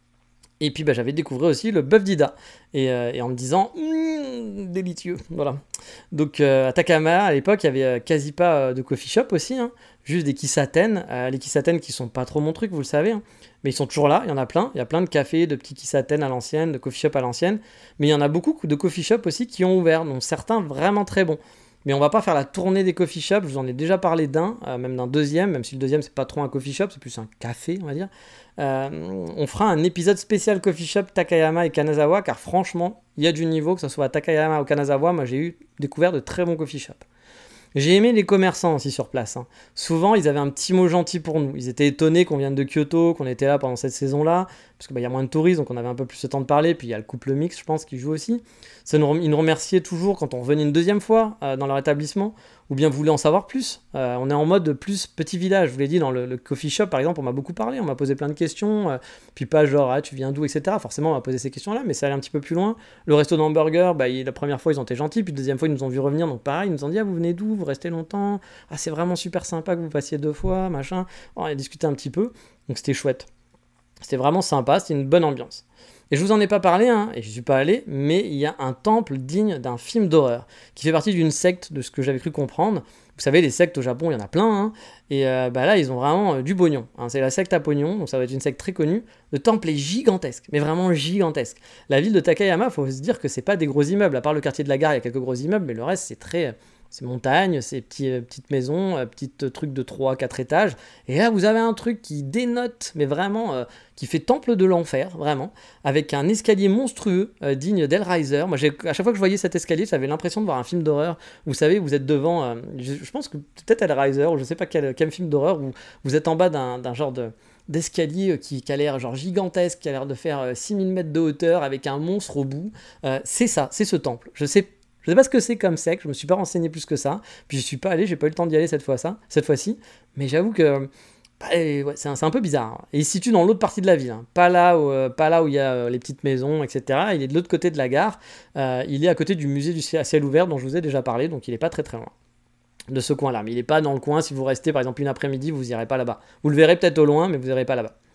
Et puis bah, j'avais découvert aussi le bœuf d'Ida. Et, euh, et en me disant, mmm, délicieux. Voilà. Donc euh, à Takayama, à l'époque, il y avait euh, quasi pas euh, de coffee shop aussi. Hein, juste des kisaten. Euh, les kisaten qui sont pas trop mon truc, vous le savez. Hein, mais ils sont toujours là, il y en a plein. Il y a plein de cafés, de petits kisaten à l'ancienne, de coffee shop à l'ancienne. Mais il y en a beaucoup de coffee shop aussi qui ont ouvert. Donc certains vraiment très bons. Mais on va pas faire la tournée des coffee shops, je vous en ai déjà parlé d'un, euh, même d'un deuxième, même si le deuxième c'est pas trop un coffee shop, c'est plus un café on va dire. Euh, on fera un épisode spécial coffee shop Takayama et Kanazawa, car franchement, il y a du niveau, que ce soit à Takayama ou Kanazawa, moi j'ai eu découvert de très bons coffee shops. J'ai aimé les commerçants aussi sur place. Hein. Souvent, ils avaient un petit mot gentil pour nous. Ils étaient étonnés qu'on vienne de Kyoto, qu'on était là pendant cette saison-là, parce qu'il bah, y a moins de touristes, donc on avait un peu plus de temps de parler. Puis il y a le couple mix, je pense, qui joue aussi. Ça nous, ils nous remerciaient toujours quand on revenait une deuxième fois euh, dans leur établissement, ou bien voulaient en savoir plus. Euh, on est en mode plus petit village. Je vous l'ai dit, dans le, le coffee shop, par exemple, on m'a beaucoup parlé, on m'a posé plein de questions. Euh, puis pas genre, ah, tu viens d'où, et cetera. Forcément, on m'a posé ces questions-là, mais ça allait un petit peu plus loin. Le resto d'hamburger, bah, il, la première fois, ils ont été gentils, puis la deuxième fois, ils nous ont vu revenir, donc pareil, ils nous ont dit, ah, vous venez d'où, vous restez longtemps, ah, c'est vraiment super sympa que vous passiez deux fois, machin. On a discuté un petit peu, donc c'était chouette. C'était vraiment sympa, c'était une bonne ambiance. Et je vous en ai pas parlé, hein, et je suis pas allé, mais il y a un temple digne d'un film d'horreur, qui fait partie d'une secte, de ce que j'avais cru comprendre. Vous savez, les sectes au Japon, il y en a plein, hein, et euh, bah là, ils ont vraiment euh, du pognon. Hein, c'est la secte à pognon, donc ça va être une secte très connue. Le temple est gigantesque, mais vraiment gigantesque. La ville de Takayama, il faut se dire que c'est pas des gros immeubles, à part le quartier de la gare, il y a quelques gros immeubles, mais le reste, c'est très... C'est montagne, c'est petits, euh, petites maisons, euh, petits euh, trucs de trois à quatre étages. Et là, vous avez un truc qui dénote, mais vraiment, euh, qui fait temple de l'enfer, vraiment, avec un escalier monstrueux, euh, digne d'Hellraiser. Moi, j'ai, à chaque fois que je voyais cet escalier, j'avais l'impression de voir un film d'horreur. Vous savez, vous êtes devant, euh, je, je pense que peut-être Hellraiser, ou je sais pas quel, quel film d'horreur, où vous êtes en bas d'un, d'un genre de... d'escalier qui, qui a l'air genre gigantesque, qui a l'air de faire euh, six mille mètres de hauteur, avec un monstre au bout. Euh, c'est ça, c'est ce temple. Je sais Je sais pas ce que c'est comme secte, je me suis pas renseigné plus que ça, puis je suis pas allé, j'ai pas eu le temps d'y aller cette fois ça, cette fois-ci, mais j'avoue que bah, ouais, c'est, un, c'est un peu bizarre. Et il se situe dans l'autre partie de la ville, hein. pas là où euh, pas là où il y a euh, les petites maisons, et cetera. Il est de l'autre côté de la gare, euh, il est à côté du musée du ciel, à ciel ouvert dont je vous ai déjà parlé, donc il est pas très très loin de ce coin-là, mais il est pas dans le coin. Si vous restez par exemple une après-midi, vous irez pas là-bas. Vous le verrez peut-être au loin, mais vous irez pas là-bas.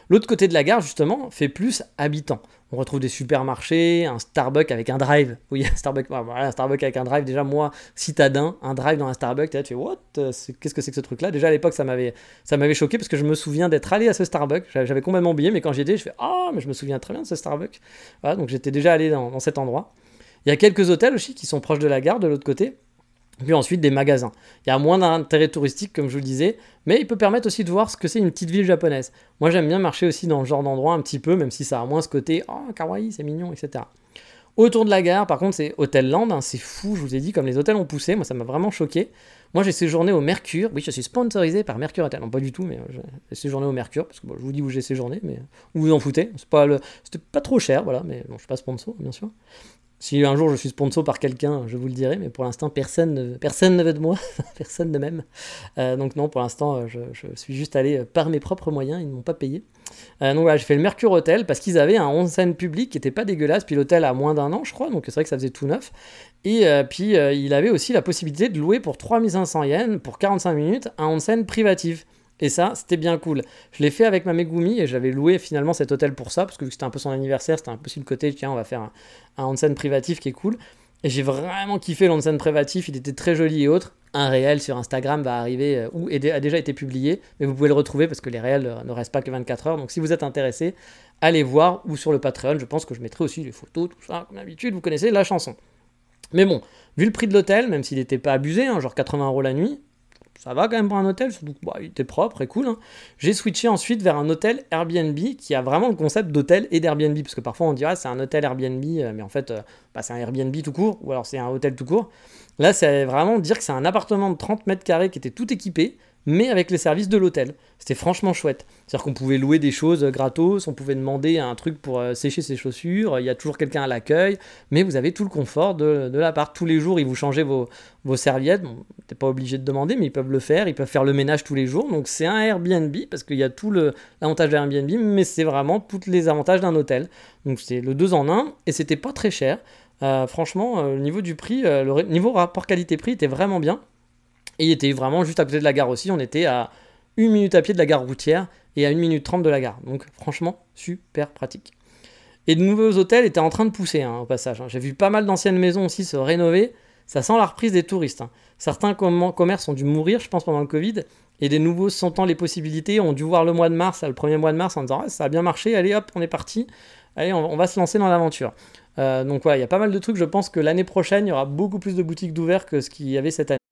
L'autre côté de la gare, justement, fait plus habitant. On retrouve des supermarchés, un Starbucks avec un drive. Oui, un Starbucks, voilà, un Starbucks avec un drive. Déjà, moi, citadin, un drive dans un Starbucks, là, tu fais what? C'est, qu'est-ce que c'est que ce truc-là? Déjà, à l'époque, ça m'avait, ça m'avait choqué parce que je me souviens d'être allé à ce Starbucks. J'avais complètement oublié, mais quand j'y étais, je fais ah, mais je me souviens très bien de ce Starbucks. Voilà, donc j'étais déjà allé dans, dans cet endroit. Il y a quelques hôtels aussi qui sont proches de la gare de l'autre côté. Puis ensuite des magasins. Il y a moins d'intérêt touristique comme je vous le disais, mais il peut permettre aussi de voir ce que c'est une petite ville japonaise. Moi j'aime bien marcher aussi dans ce genre d'endroit un petit peu, même si ça a moins ce côté « Oh, kawaii, c'est mignon », et cetera. Autour de la gare, par contre, c'est Hotel Land, hein, c'est fou, je vous ai dit, comme les hôtels ont poussé, moi ça m'a vraiment choqué. Moi j'ai séjourné au Mercure, oui je suis sponsorisé par Mercure Hotel, non pas du tout, mais j'ai séjourné au Mercure, parce que bon, je vous dis où j'ai séjourné, mais vous vous en foutez, c'est pas le... c'était pas trop cher, voilà, mais bon, je suis pas sponsor, bien sûr. Si un jour je suis sponsor par quelqu'un, je vous le dirai, mais pour l'instant, personne ne, personne ne veut de moi, personne de même. Euh, donc non, pour l'instant, je, je suis juste allé par mes propres moyens, ils ne m'ont pas payé. Euh, donc voilà, j'ai fait le Mercure Hotel parce qu'ils avaient un onsen public qui était pas dégueulasse, puis l'hôtel a moins d'un an, je crois, donc c'est vrai que ça faisait tout neuf. Et euh, puis euh, il avait aussi la possibilité de louer pour trois mille cinq cents yens, pour quarante-cinq minutes, un onsen privatif. Et ça, c'était bien cool. Je l'ai fait avec ma Megumi et j'avais loué finalement cet hôtel pour ça, parce que vu que c'était un peu son anniversaire, c'était un peu sur le côté, tiens, on va faire un, un onsen privatif qui est cool. Et j'ai vraiment kiffé l'onsen privatif, il était très joli et autres. Un réel sur Instagram va arriver, euh, ou est, a déjà été publié, mais vous pouvez le retrouver parce que les réels euh, ne restent pas que vingt-quatre heures. Donc si vous êtes intéressé, allez voir, ou sur le Patreon, je pense que je mettrai aussi les photos, tout ça, comme d'habitude, vous connaissez la chanson. Mais bon, vu le prix de l'hôtel, même s'il n'était pas abusé, hein, genre quatre-vingts euros la nuit, ça va quand même pour un hôtel, surtout que bah, il était propre et cool. Hein. J'ai switché ensuite vers un hôtel Airbnb qui a vraiment le concept d'hôtel et d'Airbnb, parce que parfois on dirait ah, c'est un hôtel Airbnb, mais en fait euh, bah, c'est un Airbnb tout court, ou alors c'est un hôtel tout court. Là, c'est vraiment dire que c'est un appartement de trente mètres carrés qui était tout équipé, mais avec les services de l'hôtel. C'était franchement chouette. C'est-à-dire qu'on pouvait louer des choses gratos, on pouvait demander un truc pour euh, sécher ses chaussures, il y a toujours quelqu'un à l'accueil, mais vous avez tout le confort de, de l'appart. Tous les jours, ils vous changez vos, vos serviettes. Bon, t'es pas obligé de demander, mais ils peuvent le faire. Ils peuvent faire le ménage tous les jours. Donc c'est un Airbnb, parce qu'il y a tout le, l'avantage d'un Airbnb, mais c'est vraiment tous les avantages d'un hôtel. Donc c'est le deux en un, et c'était pas très cher. Euh, franchement, euh, au niveau du prix, euh, le niveau rapport qualité-prix était vraiment bien. Et il était vraiment juste à côté de la gare aussi. On était à une minute à pied de la gare routière et à une minute trente de la gare. Donc franchement, super pratique. Et de nouveaux hôtels étaient en train de pousser hein, au passage. Hein. J'ai vu pas mal d'anciennes maisons aussi se rénover. Ça sent la reprise des touristes. Hein. Certains com- commerces ont dû mourir, je pense, pendant le Covid. Et des nouveaux, sentant les possibilités, ont dû voir le mois de mars, le premier mois de mars, en disant ah, ça a bien marché, allez hop, on est parti. Allez, on, on va se lancer dans l'aventure. Euh, donc voilà, il y a pas mal de trucs. Je pense que l'année prochaine, il y aura beaucoup plus de boutiques d'ouvertes que ce qu'il y avait cette année.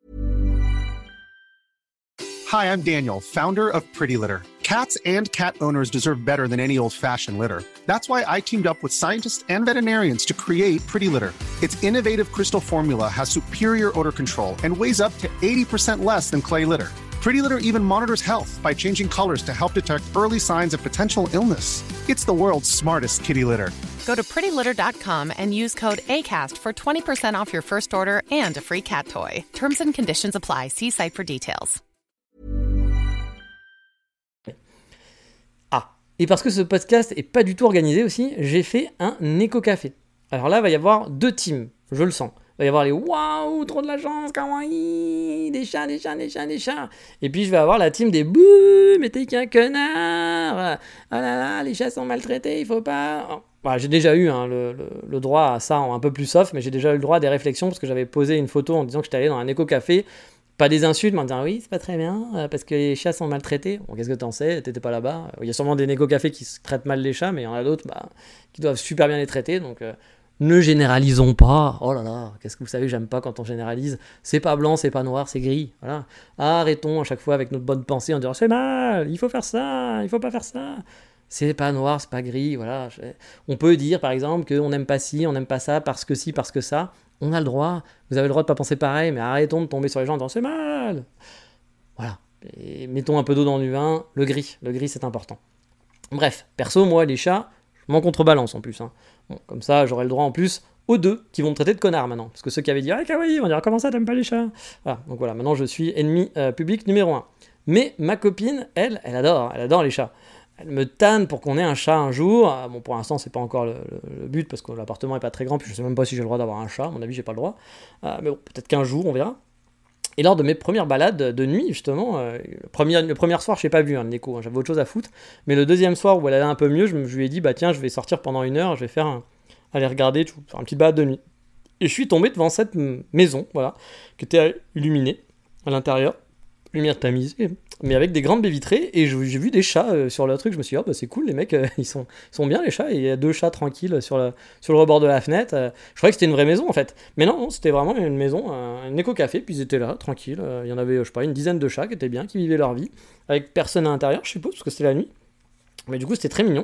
Hi, I'm Daniel, founder of Pretty Litter. Cats and cat owners deserve better than any old-fashioned litter. That's why I teamed up with scientists and veterinarians to create Pretty Litter. Its innovative crystal formula has superior odor control and weighs up to eighty percent less than clay litter. Pretty Litter even monitors health by changing colors to help detect early signs of potential illness. It's the world's smartest kitty litter. Go to pretty litter dot com and use code ACAST for twenty percent off your first order and a free cat toy. Terms and conditions apply. See site for details. Ah, et parce que ce podcast est pas du tout organisé aussi, j'ai fait un éco-café. Alors là, il va y avoir deux teams, je le sens. Il va y avoir les waouh, trop de la chance, kawaii, des chats, des chats, des chats, des chats. Et puis je vais avoir la team des bouh, mais t'es qu'un connard. Oh là là, les chats sont maltraités, il faut pas. Oh. Voilà, j'ai déjà eu hein, le, le, le droit à ça en un peu plus soft, mais j'ai déjà eu le droit à des réflexions parce que j'avais posé une photo en disant que j'étais allé dans un éco-café. Pas des insultes, mais en disant oui, c'est pas très bien, euh, parce que les chats sont maltraités. Bon, qu'est-ce que t'en sais? T'étais pas là-bas. Il y a sûrement des éco-cafés qui traitent mal les chats, mais il y en a d'autres bah, qui doivent super bien les traiter. Donc euh, ne généralisons pas. Oh là là, qu'est-ce que vous savez, j'aime pas quand on généralise. C'est pas blanc, c'est pas noir, c'est gris. Voilà. Arrêtons à chaque fois avec notre bonne pensée en disant c'est mal, il faut faire ça, il faut pas faire ça. C'est pas noir, c'est pas gris. Voilà. On peut dire par exemple qu'on n'aime pas ci, on n'aime pas ça, parce que ci, parce que ça. On a le droit, vous avez le droit de pas penser pareil, mais arrêtons de tomber sur les gens en disant c'est mal. Voilà, et mettons un peu d'eau dans du vin, le gris, le gris c'est important. Bref, perso, moi les chats, je m'en contrebalance en plus. Hein. Bon, comme ça, j'aurai le droit en plus aux deux qui vont me traiter de connard maintenant. Parce que ceux qui avaient dit ah kawaii, vont dire comment ça t'aimes pas les chats. Voilà, donc voilà, maintenant je suis ennemi euh, public numéro un. Mais ma copine, elle, elle adore, elle adore les chats. Elle me tanne pour qu'on ait un chat un jour. Bon, pour l'instant, c'est pas encore le, le, le but parce que l'appartement est pas très grand. Puis je sais même pas si j'ai le droit d'avoir un chat. À mon avis, j'ai pas le droit. Euh, mais bon, peut-être qu'un jour, on verra. Et lors de mes premières balades de nuit, justement, euh, le, premier, le premier soir, je n'ai pas vu hein, Neko, hein, j'avais autre chose à foutre, mais le deuxième soir où elle allait un peu mieux, je, me, je lui ai dit, bah tiens, je vais sortir pendant une heure, je vais faire un, aller regarder, tout, faire une petite balade de nuit. Et je suis tombé devant cette maison, voilà, qui était illuminée à l'intérieur, lumière tamisée, mais avec des grandes baies vitrées, et je, j'ai vu des chats euh, sur le truc, je me suis dit, oh bah c'est cool, les mecs, euh, ils, sont, ils sont bien les chats, et il y a deux chats tranquilles sur le, sur le rebord de la fenêtre, euh, je croyais que c'était une vraie maison en fait, mais non, non c'était vraiment une maison, un, un éco-café, puis ils étaient là, tranquilles, euh, il y en avait, je sais pas, une dizaine de chats qui étaient bien, qui vivaient leur vie, avec personne à l'intérieur, je suppose, parce que c'était la nuit, mais du coup c'était très mignon,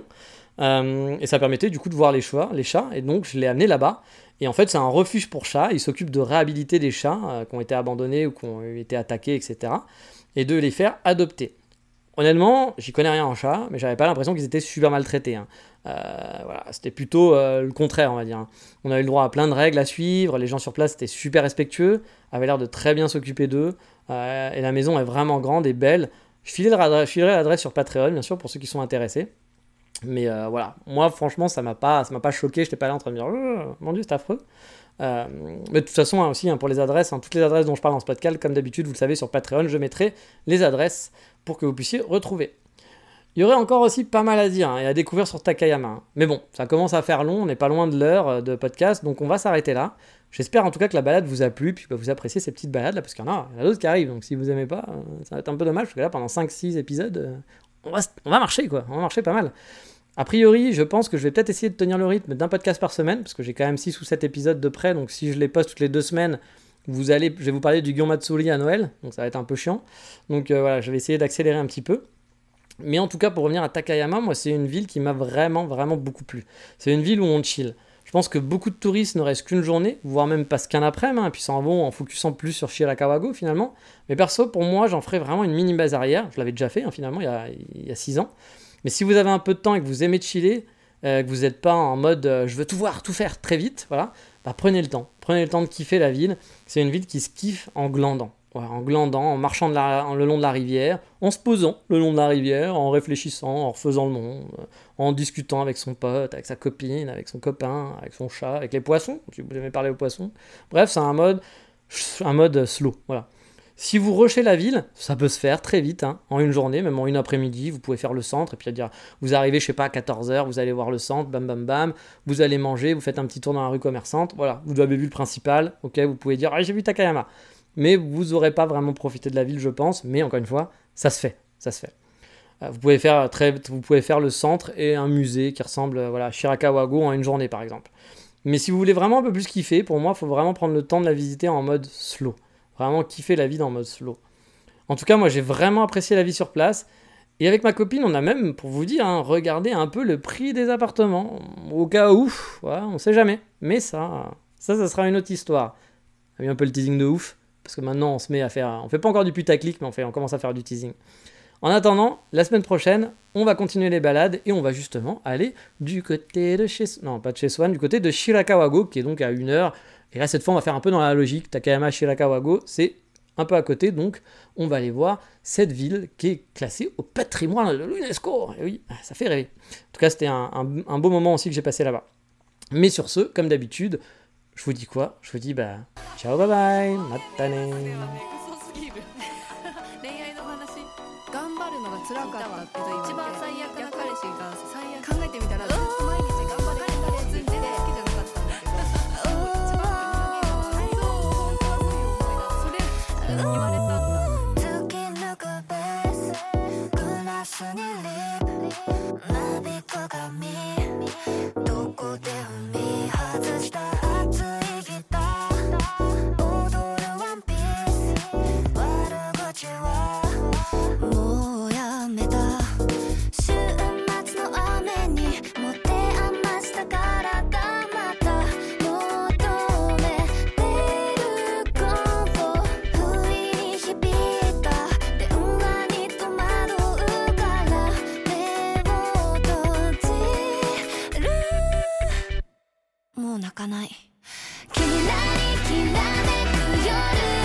euh, et ça permettait du coup de voir les chats, les chats, et donc je l'ai amené là-bas, et en fait c'est un refuge pour chats, ils s'occupent de réhabiliter des chats euh, qui ont été abandonnés ou qui ont été attaqués, et cetera, et de les faire adopter. Honnêtement, j'y connais rien en chat, mais j'avais pas l'impression qu'ils étaient super maltraités. Hein. Euh, voilà, c'était plutôt euh, le contraire, on va dire. Hein. On avait le droit à plein de règles à suivre, les gens sur place étaient super respectueux, avaient l'air de très bien s'occuper d'eux, euh, et la maison est vraiment grande et belle. Je filerai, je filerai l'adresse sur Patreon, bien sûr, pour ceux qui sont intéressés. Mais euh, voilà, moi franchement, ça m'a pas, ça m'a pas choqué, j'étais pas là en train de me dire oh, « Mon Dieu, c'est affreux ». Euh, mais de toute façon hein, aussi hein, pour les adresses, hein, toutes les adresses dont je parle dans ce podcast, comme d'habitude vous le savez sur Patreon, je mettrai les adresses pour que vous puissiez retrouver. Il y aurait encore aussi pas mal à dire hein, et à découvrir sur Takayama, hein. Mais bon, ça commence à faire long, on n'est pas loin de l'heure de podcast, donc on va s'arrêter là. J'espère en tout cas que la balade vous a plu, puis que vous appréciez ces petites balades là, parce qu'il y en a, il y en a d'autres qui arrivent, donc si vous aimez pas, ça va être un peu dommage, parce que là pendant cinq six épisodes, on va, on va marcher quoi, on va marcher pas mal. A priori, je pense que je vais peut-être essayer de tenir le rythme d'un podcast par semaine, parce que j'ai quand même six ou sept épisodes de près, donc si je les poste toutes les deux semaines, vous allez, je vais vous parler du Gion Matsuri à Noël, donc ça va être un peu chiant. Donc euh, voilà, je vais essayer d'accélérer un petit peu. Mais en tout cas, pour revenir à Takayama, moi c'est une ville qui m'a vraiment, vraiment beaucoup plu. C'est une ville où on chill. Je pense que beaucoup de touristes ne restent qu'une journée, voire même passent qu'un après-midi, hein, puis s'en vont en focusant plus sur Shirakawa-go finalement. Mais perso, pour moi, j'en ferai vraiment une mini base arrière. Je l'avais déjà fait hein, finalement, il y a, il y a six ans. Mais si vous avez un peu de temps et que vous aimez chiller, euh, que vous n'êtes pas en mode euh, je veux tout voir, tout faire très vite, voilà, bah prenez le temps. Prenez le temps de kiffer la ville. C'est une ville qui se kiffe en glandant. Voilà, en glandant, en marchant de la, en, le long de la rivière, en se posant le long de la rivière, en réfléchissant, en refaisant le monde, en discutant avec son pote, avec sa copine, avec son copain, avec son chat, avec les poissons, si vous aimez parler aux poissons. Bref, c'est un mode, un mode slow, voilà. Si vous rushez la ville, ça peut se faire très vite, hein, en une journée, même en une après-midi, vous pouvez faire le centre, et puis dire, vous arrivez, je sais pas, à quatorze heures, vous allez voir le centre, bam bam bam, vous allez manger, vous faites un petit tour dans la rue commerçante, voilà, vous avez vu le principal, ok, vous pouvez dire, ah, j'ai vu Takayama, mais vous n'aurez pas vraiment profité de la ville, je pense, mais encore une fois, ça se fait, ça se fait. Euh, vous pouvez faire très, vous pouvez faire le centre et un musée qui ressemble, euh, voilà, Shirakawa-go en une journée, par exemple. Mais si vous voulez vraiment un peu plus kiffer, pour moi, il faut vraiment prendre le temps de la visiter en mode slow. Vraiment kiffer la vie en mode slow. En tout cas, moi, j'ai vraiment apprécié la vie sur place. Et avec ma copine, on a même, pour vous dire, hein, regardé un peu le prix des appartements. Au cas où, voilà, on sait jamais. Mais ça, ça, ça sera une autre histoire. On a eu un peu le teasing de ouf. Parce que maintenant, on se met à faire... On fait pas encore du putaclic, mais on, fait, on commence à faire du teasing. En attendant, la semaine prochaine, on va continuer les balades. Et on va justement aller du côté de chez... Non, pas de chez Swan, du côté de Shirakawa-go, qui est donc à une heure... Et là, cette fois, on va faire un peu dans la logique. Takayama Shirakawa-go, c'est un peu à côté. Donc, on va aller voir cette ville qui est classée au patrimoine de l'UNESCO. Et oui, ça fait rêver. En tout cas, c'était un, un, un beau moment aussi que j'ai passé là-bas. Mais sur ce, comme d'habitude, je vous dis quoi ? Je vous dis, bah, ciao, bye bye, matane. もう泣かない。きらりきらめく夜